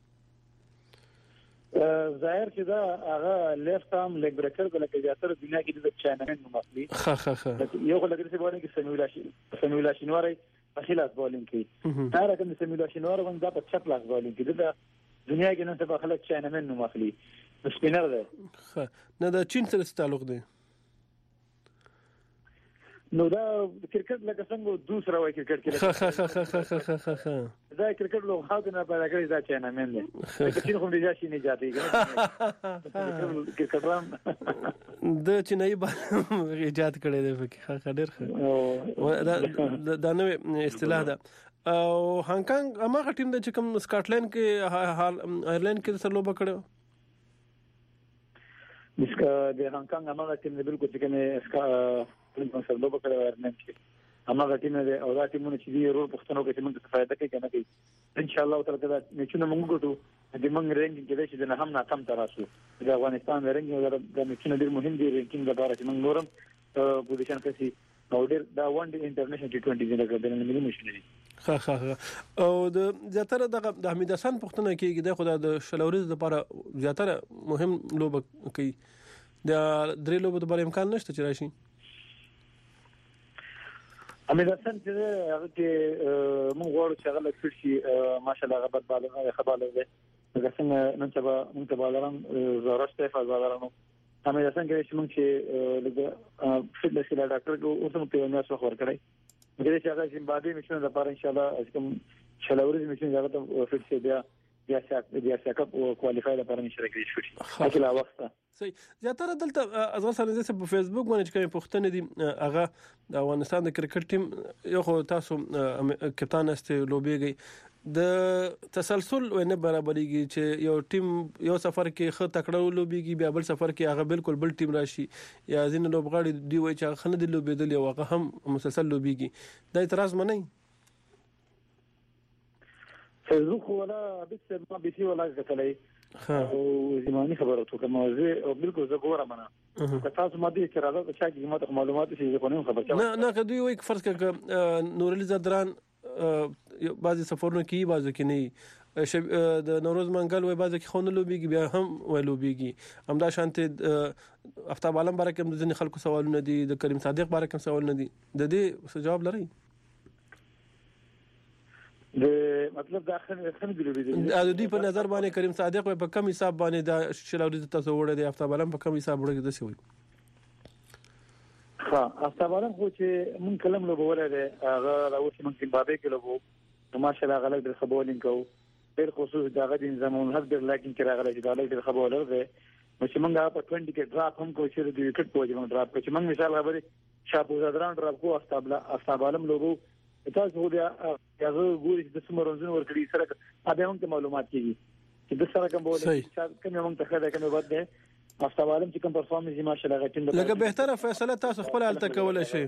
ظاهر چې دا هغه لیفت ارم لیګ بریکر کله زیاتره دنیا کې د چاینمن نوم اخلي یو خلک چې وایي چې سیمولاشن په خلاف بولینګ کوي دا رقم سیمولاشن ورغون دا په چپ لاس بولینګ کوي دا دنیا کې نن څه خلک چاینمن نوم اخلي سپینر ده نه دا چین سره تعلق دی نو دا کرکټ لکه څنګه دوسرا وای کرکټ کې دا کرکټ لو هاو نه پیدا کړی دا چاینمن دی چې کوم دی چې نه جاتي کرکټ د چینای باندې ایجاد کړی دی فکر ډېر دا نو اصطلاح ده او هانګ کانګ هغه ټیم د چې کوم سکاټلند کې آیرلند کې سره لوبه کړو د هانګ کانګ هغه ټیم بالکل چې کنه په سر لوبه کړو آیرلند کې هغه ټیم دی او دا ټیمونه چې دی رول پښتنو کې موږ ته فائدہ کوي کنه کوي ان شاء الله تعالی دا چې موږ ګټو د موږ رینګینګ کې چې نه هم ناکام تراسو د افغانستان رینګینګ د چې ډیر مهم دی رینګینګ لپاره چې موږ نورم پوزیشن کې او ډیر دا ون ډے انټرنیشنل ټي 20 کې د ملي مشنري او د زیاتره د حمید حسن پښتنه کې د خدای د شلوريز لپاره زیاتره مهم لوب کوي د درې لوب لپاره امکان نشته چې راشي حمید حسن چې هغه کې موږ غواړو چې هغه لکه شي ماشاءالله هغه بد بالغ خبره ده څنګه نن سبا موږ ته بالران زارشته فزالرانو حمید حسن کې چې موږ چې لږ فټنس کې ډاکټر کو اوس موږ ته نه څه خبر کړی مګر چې هغه زیمبابوې میشن لپاره ان شاء الله کوم شلوري میشن هغه ته فټ شي بیا کپ او کوالیفای لپاره نشي راګری شو اخلا وخت صحیح زیاتره دلته اصغر سره په فیسبوک باندې کوم پښتنه دي هغه د افغانستان د کرکټ ټیم یو خو تاسو کپتان است لوبيږي د تسلسل ونه برابرېږي چې یو ټیم یو سفر کې خه تکړه لوبيږي بیا بل سفر کې هغه بالکل بل ټیم راشي یا ځین لوبغاړي دی وای چې خنه دی لوبېدل یو هغه هم مسلسل لوبيږي دا اعتراض منئ فیسبوک ولا بس ما بيسي ولا کتلې او زماني خبره تو کوم او بالکل زه ګورم نه تاسو ما دې اعتراضات چې هغه معلومات شي زه کوم خبر نه دوی وایي فرض کړه نور علي زدران بعضی سفرونه کې بعضی کې نه د نوروز منګل وای بعض کې خونه لوبيږي بیا هم وای لوبيږي همدا شانته افتاب عالم باره کې د ځینې خلکو سوالونه دي د کریم صادق باره کې سوالونه دي د دې جواب لري د مطلب دا خنه دی لوبي د دې په نظر باندې کریم صادق په کم حساب باندې دا شلوري تاسو وړه دی افتاب عالم په کم حساب وړه کې دسی وي افتاب عالم خو چې مون کلم لوبوله ده هغه راوځي مون زیمبابوې کې لوبو ماشاءالله غلط د خبرولین کو ډېر خصوص دغه د نظامون هڅه لیکن چې راغلی چې دا د خبرول ده نو چې مونږه په 20 کې ډراپ هم کوو چې د وکټ په وجه ډراپ کوو چې مونږ مثال خبرې شاپوزادران ډراپ کوو افتاب عالم لوبو تاسو بیا یو ګوري چې د سمرونځونو ورکړي سره ابه هم معلومات کیږي چې د سره کوم بوله چې کوم موږ ته خدای کوم بد ده افتاب عالم چې کوم پرفارمنس یې ماشاءالله غټین ده لکه بهتره فیصله تاسو خپل حالت کولای شي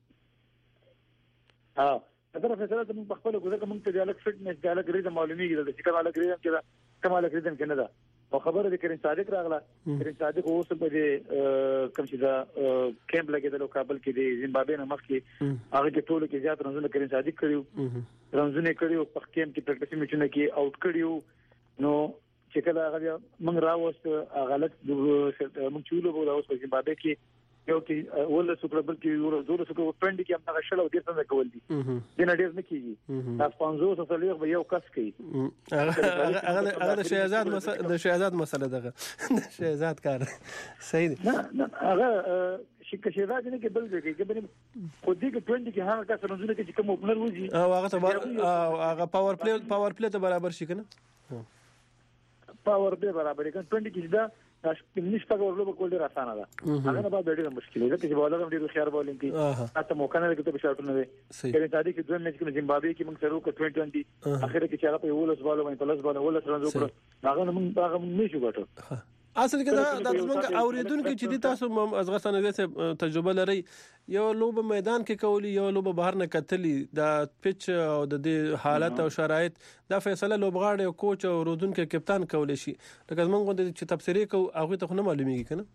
دا فیصله ته موږ خپل کوزه کوم ته ډیالک فټنس ډیالک ریدم معلومیږي چې کوم الګ ریدم کې کوم الګ ریدم کې نه ده او خبره د کریم صادق راغله کریم صادق اوس په دې کوم چې دا کیمپ لګیدل او کابل کې د زیمبابوې نه مخکې هغه کې ټول کې زیات رنزونه کریم صادق کړیو رنزونه کړیو په کیمپ کې پریکټس میچونه کې آوټ کړیو نو چې کله هغه موږ راوست غلط موږ چولو بوله اوس په زیمبابوې کې یو کې ول سوپر بل کې زور سوپر پند کې هم هغه شل او ډیر څنګه کول دي دینه ډیر نه کیږي تاسو 500 سره یو کس کوي هغه د شهزاد مسله دغه د شهزاد کار صحیح دی نه هغه شهزاد نه کې بل دی کې بل خو دې کې 20 کې هغه کس رنځونه کې کوم اوپنر وځي او هغه پاور پلی ته برابر شي کنه پاور پلی برابر کنه 20 کې دا نشته ورلو کول ډیر اسانه ده هغه نه بعد ډیر مشکل دی چې بولر هم ډیر خيار بولینګ کی تاسو موقع نه لګته په شاټونه وي کله تادي کې دوه میچ کې زیمبابوې کې موږ سره وکړو 2020 اخر کې چې هغه په ولس بالو باندې پلس بالو ولس رنځ وکړو هغه موږ نشو ګټو اصل کې دا زموږ اوریدونکو چې د تاسو از غسانه زه تجربه لري یو لوب میدان کې کولی یو لوب بهر نه کتلی دا پچ او د دې حالت او شرایط دا فیصله لوبغاړي او کوچ او رودونکو کپتان کولی شي لکه موږ چې تبصری کو هغه ته نه معلومیږي کنه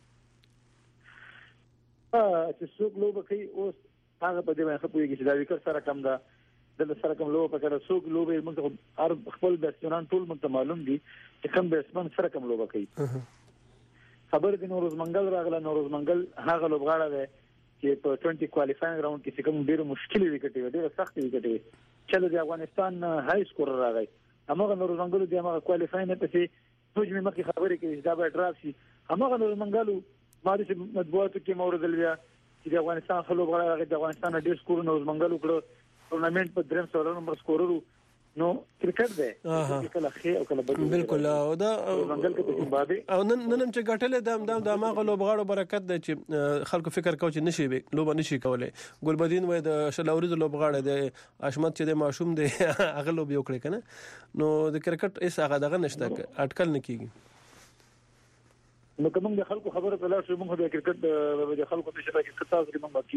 چې څوک لوب کوي اوس هغه په دې باندې خپويږي چې دا وکړ سره کم ده د سره کوم لوب په کړه څوک لوب موږ هر خپل بیسمنان ټول موږ معلوم دي چې کوم بیسمن سره کوم لوب کوي خبر د نوروز منګل راغله نوروز منګل هغه لوبغاړی دی چې په 20 کوالیفاینګ راوند کې کوم ډیر مشکل وکټي و ډیر سخت وکټي چې د افغانستان هاي سکور راغی هغه نوروز منګل د هغه کوالیفاینګ نه پسې توجه مې خبرې کوي دا به ډراپ شي هغه نوروز منګل ما د مطبوعاتو کې مورد لوي چې د افغانستان خلک غواړي د افغانستان ډیر سکور نوروز منګل وکړو ټورنمنت په دریم سره نمبر سکوررو نو کرکټ دی کله خې او کله بدل بالکل او دا منګل کې په زیمبابوې او نن چې ګټلې د ما غلو بغاړو برکت دی چې خلکو فکر کوي چې نشي به لوب نشي کولای ګلبدین وای د شلاوري د لوب غاړه دی اشمت چې د ماشوم دی هغه لوب یو کړی کنه نو د کرکټ ایس هغه دغه نشته اٹکل نه کیږي نو کوم د خلکو خبره په لاس موږ د کرکټ د خلکو ته شته چې تاسو کې موږ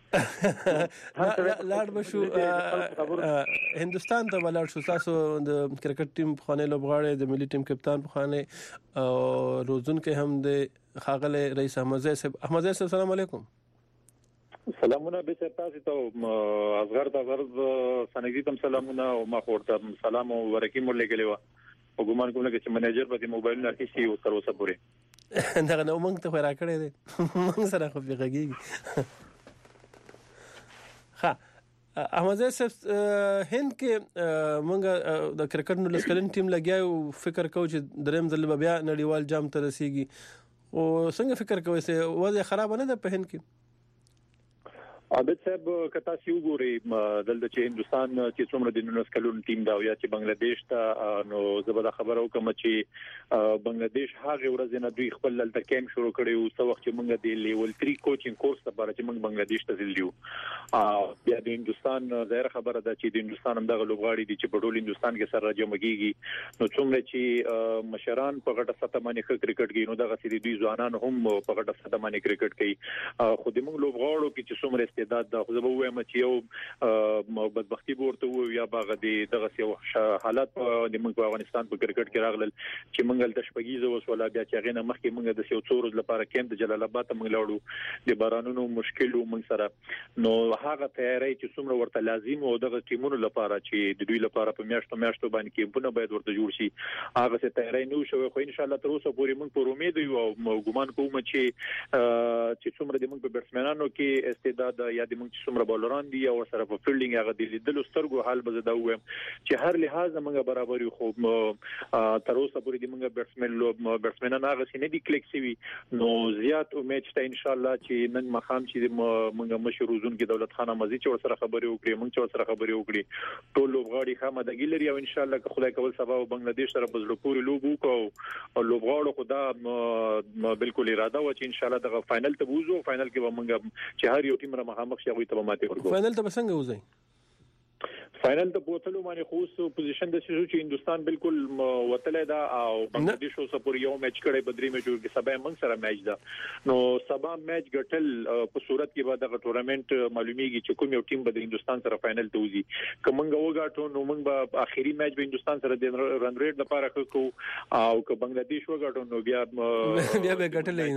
کینوم لاړ بشو هندستان ته ولاړ شو تاسو د کرکټ ټیم په خانه لوبغاړي د ملي ټیم کپتان په خانه او روزون کې هم د خاغله رئیس احمد زئی السلام علیکم سلامونه به تاسو ته اصغر سنګي تم سلامونه او ما خورته سلام او ورکی مول لګلیو او ګمان کوم چې منیجر په موبایل نه کیسي او تر اوسه پورې دا نو موږ ته خورا کړی دی موږ سره خو پیغاږي ها احمد زئی هند کې موږ د کرکټ نو لسکلن ټیم لګیاو فکر کوو چې دریم ځل بیا نړیوال جام ته رسیږي او څنګه فکر کوئ چې وضع خراب نه ده په هند کې عابد صاحب کتا سی وګوري دلته چې هندستان چې څومره د 19 کلون ټیم دا یا چې بنگلاديش ته نو زبده خبره وکم چې بنگلاديش هغه ورځ نه دوی خپل دلته کیم شروع کړي او څو وخت چې موږ د لیول 3 کوچینګ کورس لپاره چې موږ بنگلاديش ته ځلیو بیا د هندستان ظاهر خبره ده چې د هندستان هم دغه لوبغاړي دي چې په ټول هندستان کې سره جمعيږي نو څومره چې مشران په غټه سطح باندې کرکټ کوي نو دغه سړي دوی ځوانان هم په غټه سطح باندې کرکټ کوي خو د موږ لوبغاړو کې چې څومره استعداد د خو وایم چې یو بدبختی ورته وو یا باغ دغه یو حالت د موږ په افغانستان په کرکټ کې راغلل چې موږ د شپږیزه وسوله بیا چې غینه مخکې موږ د یو څورز لپاره کېم د جلال آباد ته موږ لاړو د بارانونو مشکل موږ سره نو هغه تیاری تیاری چې څومره ورته لازم او دغه ټیمونو لپاره چې د دوی لپاره په میاشتو باندې کېمپونه باید ورته جوړ شي هغه څه تیاری نه شوی خو ان شاء الله تر اوسه پورې موږ په امید یو او ګومان کوم چې څومره د موږ په بیټسمنانو کې استعداد یا د موږ څومره بولران دي او سره په فیلډینګ هغه د لیدلو سترګو حال به زده وایم چې هر لحاظ موږ برابر یو خو تر اوسه پورې د موږ بیټسمنان هغه څه نه دي کلیک شوی نو زیات امید شته ان شاء الله چې نن مخام چې موږ مشروزون کې دولت خان مزي چې سره خبرې وکړي موږ چې سره خبرې وکړي ټول لوبغاړي خامدګي لري او ان شاء الله که خدای کول سبا بنگلاديش سره په زړه پورې لوب وکړو او لوبغاړو خدا بالکل اراده و چې ان شاء الله د فائنل ته وځو فائنل کې به موږ چې هر یو ټیم را مخامخ شي غوي ته ماته ورکو فائنل ته څنګه وځي فائنل ته بوتلو باندې خو پوزیشن د سيزو چې هندستان بالکل وتلې دا او بنگلاديش اوسه پور یو میچ کړي بدري میچ کې سبا موږ سره میچ دا نو سبا میچ ګټل په صورت کې بعد د ټورنمنت معلومیږي چې کوم یو ټیم به د هندستان سره فائنل ته وځي کومنګ وګاټو نو موږ به اخیری میچ به هندستان سره د رن ریټ لپاره کو او که بنگلاديش وګاټو نو بیا به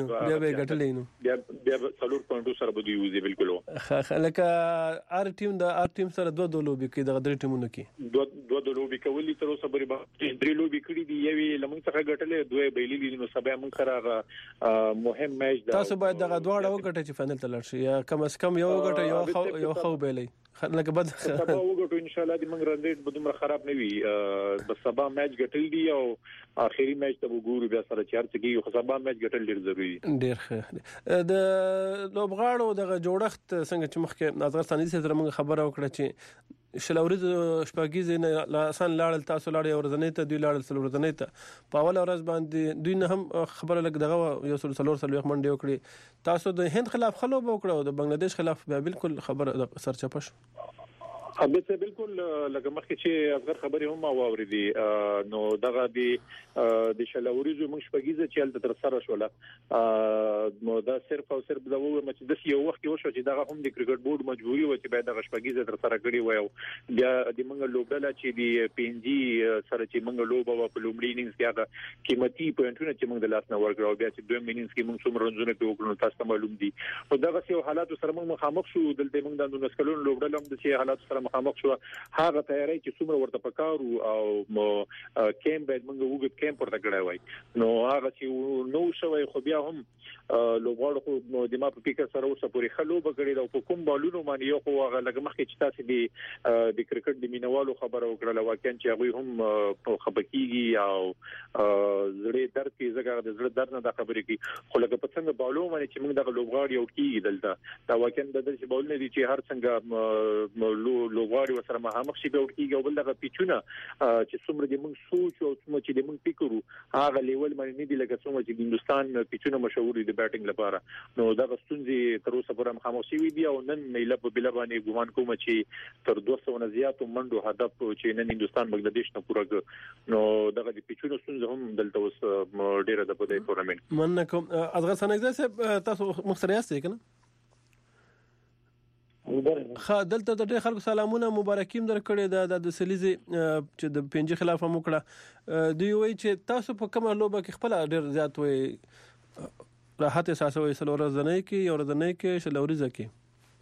ګټلې نو بیا څلور پوینټو سره به دی وځي بالکل لکه ار ټیم سره دوه لوبي کې د درې ټیمونو کې دوه لوبي کولې تر اوسه پورې به درې لوبي کړې دي یوې لمن څخه ګټلې دوه بیلې نو سبا موږ سره مهم میچ ده تاسو باید دغه دواړه وګټئ چې فائنل ته لاړ شي یا کم از کم یو وګټئ یو خو بیلې لکه بد سبا وګټو ان شاء الله د موږ رن ریټ به دومره خراب نه وي بس سبا میچ ګټل دي او اخیری میچ ته وګورو بیا سره چارڅ کې خو سبا میچ ګټل ډیر ضروری ډیر ښه د لوبغاړو دغه جوړښت څنګه چې مخکې ناظر ثاني سره موږ خبره وکړه چې شلوريز شپږیز نه لاسان لاړل تاسو لاړ یو ورځنی ته دوی لاړل څلور ورځنی ته په اول ورځ باندې دوی نه هم خبره لګ دغه یو څلور منډه وکړي تاسو د هند خلاف خلوب وکړو د بنگلاديش خلاف بیا بالکل خبره سرچپه شو به بالکل لکه مخکې چې اصغر خبرې هم واوریدي نو دغه د شلوريزو موږ شپږیزه چې تر سره شوله نو دا صرف او صرف دا وګورم چې د یو وخت یو شو چې دغه هم د کرکټ بورډ مجبوري و چې باید دغه شپږیزه تر سره کړی وای بیا د موږ لوبډله چې د پینجی سره چې موږ لوب او په لومړي انینګز کې هغه قیمتي پوینټونه چې موږ د لاس نه ورکړو بیا چې دویم انینګز کې موږ څومره رنونه وکړو تاسو ته معلوم دي او دغه څه حالات سره موږ مخامخ شو دلته موږ د نسکلون لوبډله هم د څه حالات سره مخامخ شو هغه تیاری چې څومره ورته پکارو او کیمپ باید موږ وګت کیمپ ورته کړای وای نو هغه چې نو شوی خو بیا هم لوبغاړو خو د ما په فکر سره اوسه پوری خلوب کړی دا په کوم بالونو باندې یو خو هغه لکه مخکې چې تاسو د کرکټ د مینوالو خبره وکړه واکن چې هغه هم په خبرکیږي او زړه درد کې زګر د زړه درد نه د خبرې کې خو لکه په څنګه بالو باندې چې موږ د لوبغاړي یو کیږي دلته دا واکن د دې بول نه دي چې هر څنګه لوبغاړي سره مخامخ شي به کیږي او بل دغه پیچونه چې څومره د موږ سوچ او څومره چې د موږ فکرو هغه لیول باندې نه دي لکه څومره چې د هندستان پیچونه مشهور دي بیټینګ لپاره نو دا غستونځي تر اوسه پورې مخامخ شي دي او نن میله په بل باندې ګومان کوم چې تر 200 نه زیات منډو هدف چې نن هندستان بنگلاديش نه پوره نو دغه د پیچونو ستونزه هم دلته اوس ډیره د په ټورنمنت من کوم اصغر ثاني صاحب تاسو مختاریاست کنه دلته د ډېر خلکو سلامونه مبارکیم درکړي د سلیزي چې د پنځه خلاف هم وکړه دوی وایي چې تاسو په کومه لوبه کې خپل ډېر زیات وي راحت احساسوي څلور ورځې کې یو ورځې کې شلوريزه کې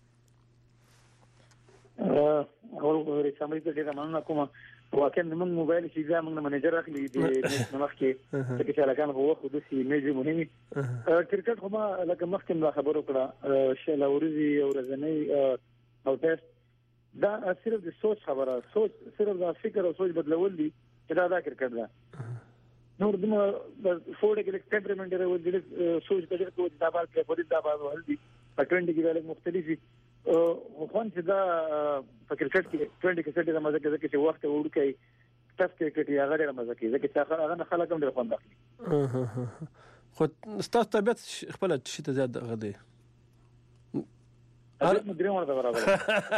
اول سمې ته ډېر مننه کوم واکه موږ موبایل چې ځا موږ منیجر اخلي د نمخ کې چې شالکان هو خو د سی میجه مهمه کرکټ هم لکه مخکې خبرو کړه شلوريزي او ورځې او ټیسټ دا صرف د سوچ خبره سوچ صرف د فکر او سوچ بدلول دي چې دا کرکټ ده نور دمو فوډ کې ټمپرمنت لري او د سوچ په دې کې د بال په دې د بال ول دي په 20 کې ډېر مختلفي او خو چې دا په کرکټ کې 20 کې څه د مزه کې چې وخت ورکړي تاسو کې کې هغه ډېر مزه کې ځکه هغه خلک هم ډېر خوند اخلي خو ستاسو طبيعت خپل شي ته زیات غدي هر مدري ورته برابر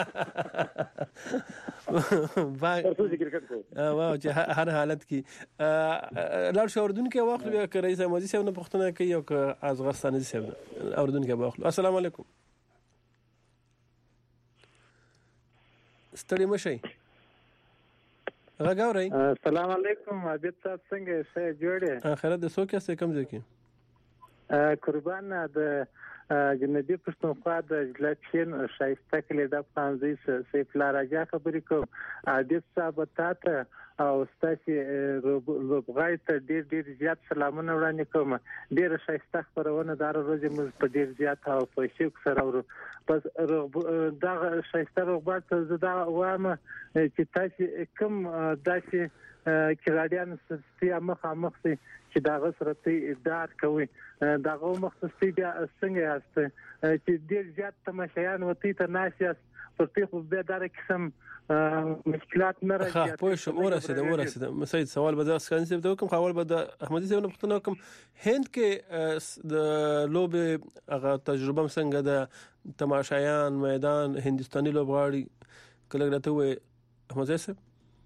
تاسو ذکر کړو واو چې هر حالت کې لار شو اردن کې واخلو بیا که رئیس مازی صاحب نه پښتنه کوي او که ازغستاني صاحب اردن کې واخلو السلام علیکم ستړي مشي راګورئ السلام علیکم عابد صاحب څنګه ښه جوړه اخرت د سوکه څه کم ځکه قربان د جنوبي پښتونخوا د لکشن شایسته کلیدا فرانزي سیف الله راجا خبرې کوم عادت صاحب ته او ستاسو لوبغای ته ډیر زیات سلامونه وړاندې کوم. ډیر شایسته خبرونه دار ورځې موږ په ډیر زیات او په شوق سره ورو پس دا شایسته رغبت زدا وامه چې تاسو کوم داسې کراډیان ستیا مخ چې دا غسرتي ادعا کوي دا غو مختصي بیا څنګه یاست چې ډیر زیات تماشایان وتی ته ناشیاست پرته خو به دا قسم مشکلات نه راځي. پوه شو ورسېده سید سوال به ځکه څنګه ته کوم خبر به د احمدي صاحب نه پوښتنه کوم هند کې د لوب هغه تجربه څنګه د تماشایان میدان هندستاني لوبغاړي کله راته وې احمدي صاحب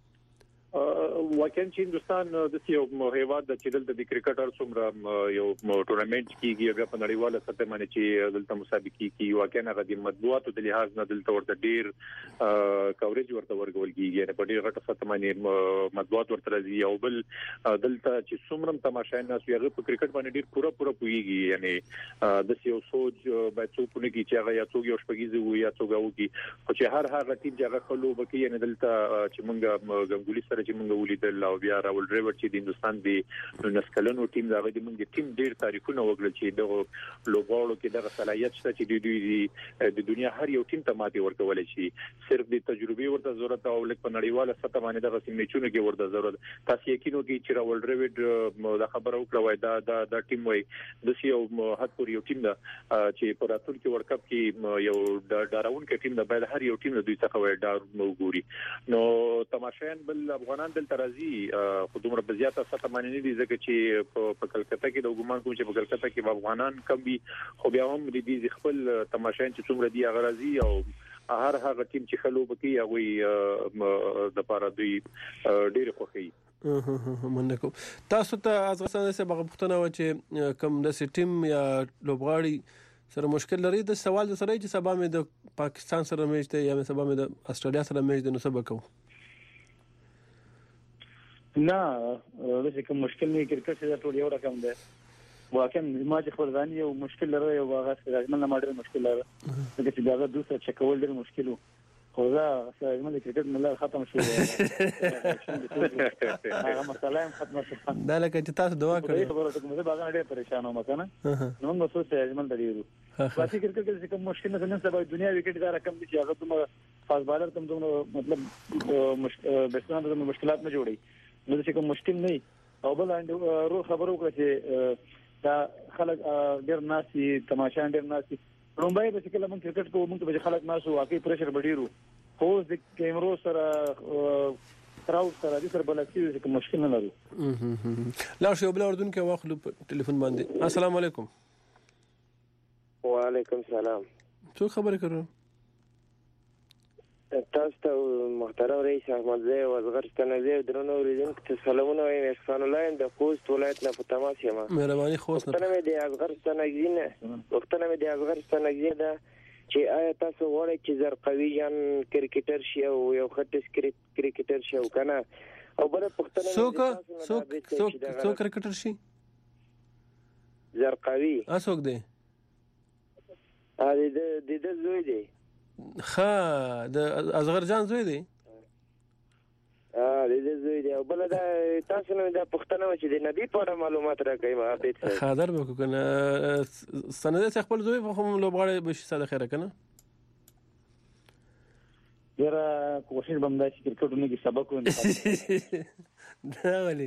واقعا چې هندستان د یو هیواد د چیدل د کرکټر څومره یو ټورنمنت کیږي بیا په نړیواله سطح باندې چې دلته مسابقې کیږي واقعا هغه د مطبوعاتو د لحاظ نه دلته ورته ډیر کورېج ورته ورکول کیږي په ډیر غټه سطح باندې مطبوعات ورته راځي او بل دلته چې څومره تماشایان ناس یې په کرکټ باندې ډیر پوره پويږي یعنی د یو سوچ باید څوک نه کی چې هغه یا څوک یو شپږیزه وي یا څوک وږي خو چې هر ټیم چې هغه خلو بکی یعنی دلته چې مونږ غنګولي سره چې مونږ ولیدل او بیا راول ډرایور چې د هندستان د نسکلنو ټیم دا د موږ ټیم ډیر تاریخونه وګړي چې د لوبغاړو کې د صلاحیت شته چې د دنیا هر یو ټیم ته ماتي ورکول شي صرف د تجربه ورته ضرورت او لکه په نړیواله سطح باندې د سیمېچونو کې ورته ضرورت تاسو یقینو کې چې راول ډرایور دا خبره وکړه وای دا ټیم وای د یو حد پر یو ټیم دا چې په راتلونکي کې ورلد کپ کې یو ډاراون کې ټیم د بل هر یو ټیم د دوی څخه وای ډار وګوري نو تماشایان بل افغانان دل ترازی خو دومره بزیاته سطح باندې نه دي ځکه چې په کلکته کې د ګومان کوم چې په کلکته کې افغانان کم وي خو بیا هم د دې خپل تماشایان چې څومره دي غرازي او هر هغه ټیم چې خلو بکی هغه د پاره دوی ډېر خوخي مننه تاسو ته از غسانه سه بغختنه و چې کم د ټیم یا لوبغاړي سره مشکل لري د سوال سره چې سبا مې د پاکستان سره میچ ته یا سبا مې د استرالیا سره میچ د نو سبا کو نه د کوم مشکل نه کرکټ څه ټول یو رقم ده واقعا ما چې خپل ځان یو مشکل لري او هغه راځمن نه ماډر مشکل لري چې دا دوسه چکول ډېر مشکل خو دا راځمن د کرکټ نه ختم شو هغه مسله ختم شو دا لکه چې تاسو دعا کړئ خبره کوم زه باغ ډېر پریشان وم کنه نو موږ څه راځمن درېو پاتې کرکټ کې کوم مشکل نه سبا دنیا وکټ دا رقم دي چې هغه کوم فاست بالر کوم مطلب بسنه د مشکلات نه جوړي نو چې کوم مشکل نه او بل رو خبرو کړی چې دا خلک ډېر ناسي تماشان ډېر ناسي رومبای به چې کله موږ کرکټ کوو موږ به خلک ناسو واقعي پريشر بډیرو خو د کیمرو سره کراود سره د سره بلکې چې مشکل نه لري لا شو بل اردن کې واخلو ټلیفون باندې السلام علیکم وعلیکم السلام څو خبرې کړو تاسو ته محترم رئیس احمد زی وزغر ستنزی درنو اوریدونکو ته سلامونه وایم احسان الله د خوست ولایت نه په تماس یم مهرباني خوست نه وختونه د ازغر ستنزی ده چې آیا تاسو غواړئ چې زرقوي جان کرکټر شي او یو خټس کرکټر شي او کنه او بل پختنه څوک کرکټر شي زرقوي اسوک دی د زوی دی د اصغر جان زوی دی د زوی دی او بل دا تاسو نه د پښتنه چې د نبی په معلومات راکړئ ما به خاطر به کنه سند خپل زوی په کوم لوبغاړي به شي خیره کنه یاره کوشش بم دا چې کرکټ نه کې سبق ونه دا ولي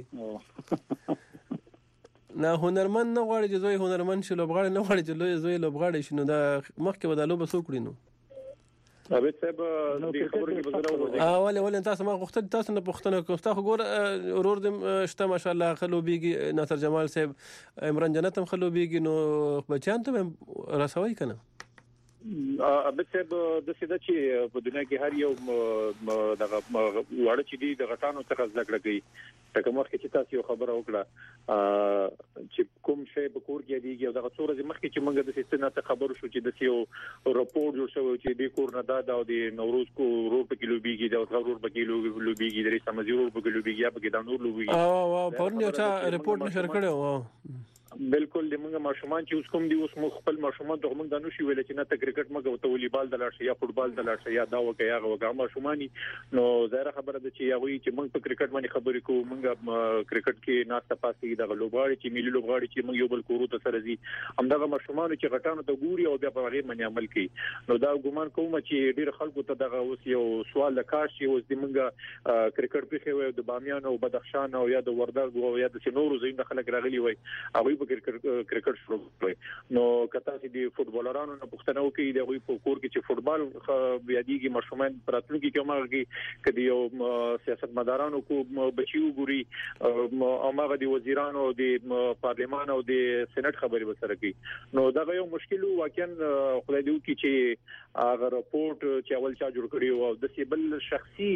نه هنرمن نه غواړي چې زوی هنرمن شي لوبغاړي نه غواړي چې زوی لوبغاړي شي نو دا مخکې به د لوب سوکړي نو ابد صاحب د خبرو کې بزره اول تاسو ما غوښتل تاسو نه پوښتنه کوم تاسو ګور ورور دې شته ماشاءالله خلو بیږي ناصر جمال صاحب عمران جنت هم خلو بیږي نو بچیان ته رسوي کنه ابد صاحب د سیده چې په دنیا کې هر یو دغه وړ چې دی د غټانو څخه ذکر کوي تکه مخکې چې تاسو یو خبره وکړه چې کوم شی په کور کې دیږي او دغه څوره مخکې چې موږ د سیستم ته خبرو شو چې د یو راپور جوړ شوی چې د کور نه دا د نوروز کو روډ په کیلو بیږي د غرور په کیلو بیږي د سمزي روډ په کیلو بیږي په کې د نور لوبي او پرون یو چا ریپورت نشر کړو بالکل د موږ ماشومان چې اوس کوم دي اوس موږ خپل ماشومان ته موږ د نو شي ویل چې نه ته کرکټ مګو ته والیبال د لاړ شي یا فوتبال د لاړ شي یا دا وکي هغه وکړه ماشومانی نو زهره خبره ده چې هغه چې موږ په کرکټ باندې خبرې کوو موږ کرکټ کې ناسته پاسې د لوبغاړي چې ملي لوبغاړي چې موږ یو بل کورو ته سره زی همدغه ماشومان چې غټانو ته ګوري او بیا په هغه باندې عمل کوي نو دا ګومان کوم چې ډیر خلکو ته دغه اوس یو سوال لکاش چې اوس د موږ کرکټ په خو د بامیان او بدخشان او یا د وردګ او یا د سنورو زین خلک راغلي وي هغه په کرکټ شروع کړي نو کته چې د فوتبالرانو نه پښتنه وکړي د غوي په کور کې چې فوتبال بیادیږي ماشومان پراتلونکي کې ماږي کدي یو سیاستمدارانو کو بچیو ګوري او ماغه د وزیرانو د پارلمان او د سېنات خبري وسره کوي نو دا یو مشکل واقعا خدای دې وکړي چې هغه راپورټ چې اول چا جوړ کړی او د سیبل شخصي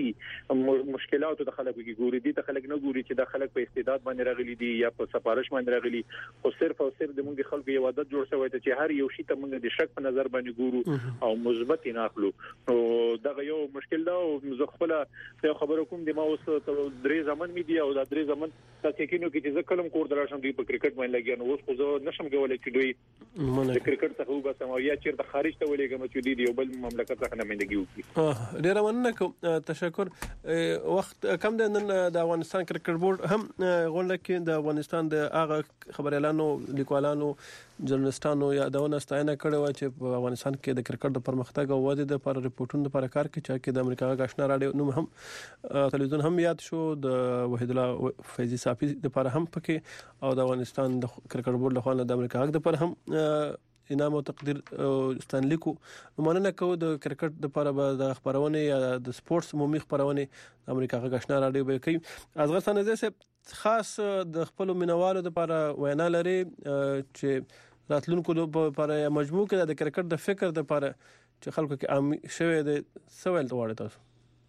مشکلات د خلکو کې ګوري دي ته خلک نه ګوري چې د خلک په استعداد باندې راغلي دي یا په سفارش باندې راغلي خو صرف او صرف د موږ خلکو یو عادت جوړ شوی ته چې هر یو شی ته موږ د شک په نظر باندې ګورو او مثبت نه اخلو نو دا یو مشکل ده او زه خپل یو خبر کوم د ما اوس درې ځمن میډیا او د درې ځمن تاسو کې چې زه کلم کور دراشم دی په کرکټ باندې لګیا نو اوس خو زه نشم کولای چې دوی د کرکټ څخه وباسم او یا چیرته خارج ته ولېږم چې دی یو بل مملکت څخه نمائندګي وکړي ډیر مننه کوم تشکر وخت کم ده نن د افغانستان کرکټ بورډ هم غونډه کې د افغانستان د هغه خبريالانو لیکوالانو جرنالستانو یادونه ستاینه کړې و چې په افغانستان کې د کرکټ د پرمختګ او ودې لپاره ریپورتونو لپاره کار کوي چې د امریکا غاښنا راډیو نوم هم تلویزیون هم یاد شو د وحید الله فیضی صافی لپاره هم پکې او د افغانستان د کرکټ بورډ لخوا د امریکا غاښ لپاره هم انعام او تقدیر ستانلیکو مننه کوو د کرکټ لپاره به د خبرونه یا د سپورتس عمومي خبرونه د امریکا غاښنا راډیو به کوي ازغر سنځه خاص د خپل مینوالو لپاره وینا لري چې راتلونکو لپاره مجموع کې د کرکټ د فکر لپاره چې خلکو کې عام شوی د سوال توړه تاسو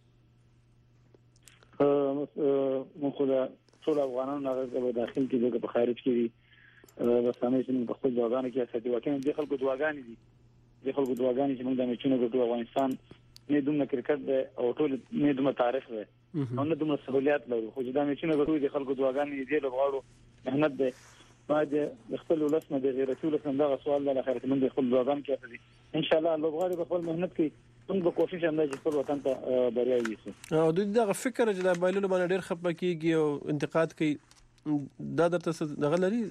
مو خو دا ټول افغانانو هغه داخل کې د خارج کې د سامي چې په خپل ځوانانو کې اساسي واکین د خلکو دواګانې دي د خلکو دواګانې چې موږ د میچونو په افغانستان نه دومره کرکټ دی او ټول نه دومره تاریخ دی او نه دومره سہولیات لري خو د میچونو په د خلکو دواګانې دي له غواړو مهنت دی بعد خپل ولسمه د غیرتي ولسمه دا سوال د اخرت من د خپل دواګان کې اساسي ان شاء الله لوبغاړي په خپل مهنت کې موږ به کوشش هم چې خپل وطن ته بریا ویسو او د فکر چې د بایللو باندې ډېر خپه کیږي او انتقاد کوي دا درته دغه لري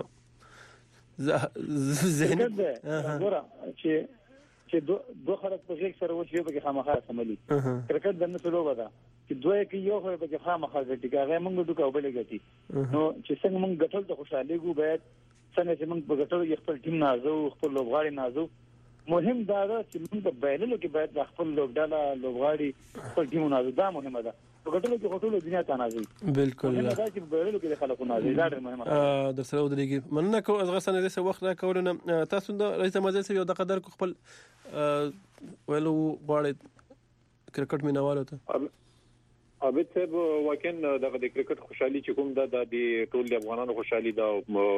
ذهن وګوره چې دوه خلک په ځای سره وشي په خامخا سملي کرکټ د نسلو ودا چې دوی کې یو خو په خامخا ځټي هغه موږ دوه او بل غټي نو چې څنګه موږ غټل ته خوشاله ګو باید څنګه چې موږ په غټل خپل ټیم نازو خپل لوبغاړي نازو مهم دا ده چې موږ په بایللو کې باید خپل لوبغاړي خپل ټیم نازو دا مهمه ده په غټلو کې غټلو دنیا ته نازي بالکل دا چې بایللو کې خلکو نازي دا ډېر مهمه د سره ودرېږي مننه کوم ازغه سنه دې وخت را کولنه تاسو د رئیس مجلس یو د قدر خپل ولو غواړي کرکټ مینوالو ته عابد صاحب واقعا دغه د کرکټ خوشحالي چې کوم د ټول د افغانانو خوشحالي دا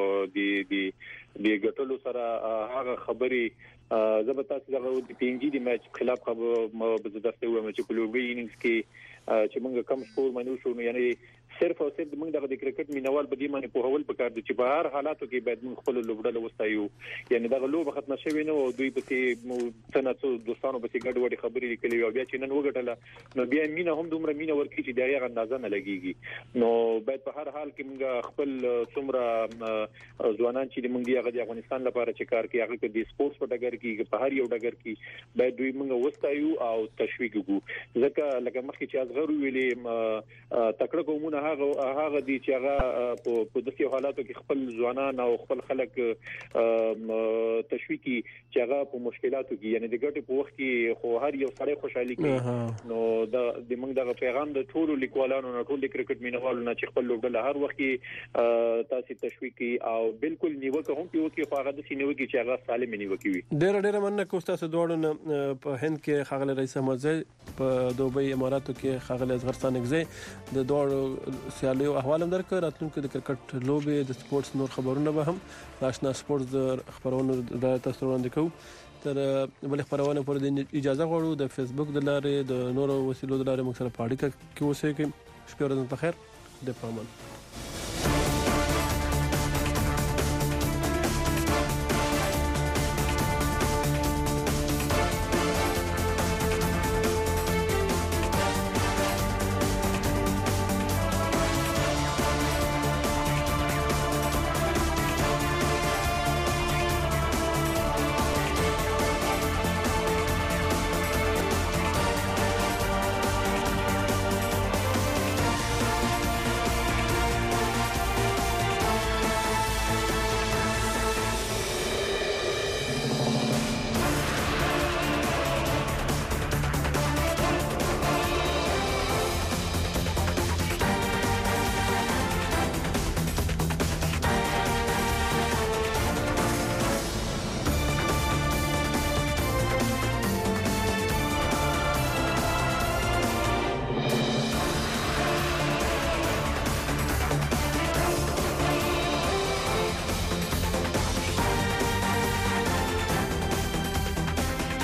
د ګټلو سره هغه خبري زبتا چې دغه د پینګي د میچ خلاف به زدسته و چې په لوبي اننګز کې چې موږ کم سکور منو شو یعنی صرف او صرف موږ دغه د کرکټ مینوال په دې باندې په هول پکار دي چې په هر حالاتو کې باید موږ خپل لوبډل وستایو یعنی دغه لوبه ختمه شوی نه او دوی په تناسو دوستانو په ګډ وډي خبرې لیکلي او بیا چې نن وګټله نو بیا مینا هم دومره مینا ورکی چې دغه اندازه نه لګيږي نو باید په هر حال کې موږ خپل څومره ځوانان چې موږ هغه د افغانستان لپاره چې کار کوي هغه د سپورتس په ډګر کې په هر یو ډګر کې باید دوی موږ وستایو او تشویق وکړو ځکه لکه مخکې چې ازغر ویلې تکړه قومونه هغه دي چې هغه په داسې حالاتو کې خپل ځوانان او خپل خلک تشویقي چې هغه په مشکلاتو کې یعنی د ګټې په وخت کې خو هر یو سړی خوشحالي کوي نو د موږ دغه پیغام د ټولو لیکوالانو نه ټول د کرکټ مینوالو نه چې خپل لوبډل هر وخت کې تاسو تشویقي او بالکل نیوکه هم پیو کې خو هغه د سینوکي چې هغه سالم نیوکي وي ډېر مننه کوم تاسو دوړو نه په هند کې خاغله رئیس احمد په دوبۍ اماراتو کې خاغله ازغرستان کې د دوړو سیالیو احوال هم درکړ راتلونکو د کرکټ لوبي د سپورتس نور خبرونه به هم آشنا سپورتس د خبرونو د تاسو وړاندې کوو تر بل خبرونه پر د اجازه غواړو د فیسبوک د لارې د نورو وسیلو د لارې موږ سره پاړی کې اوسئ کې شکر درته په خیر د پامن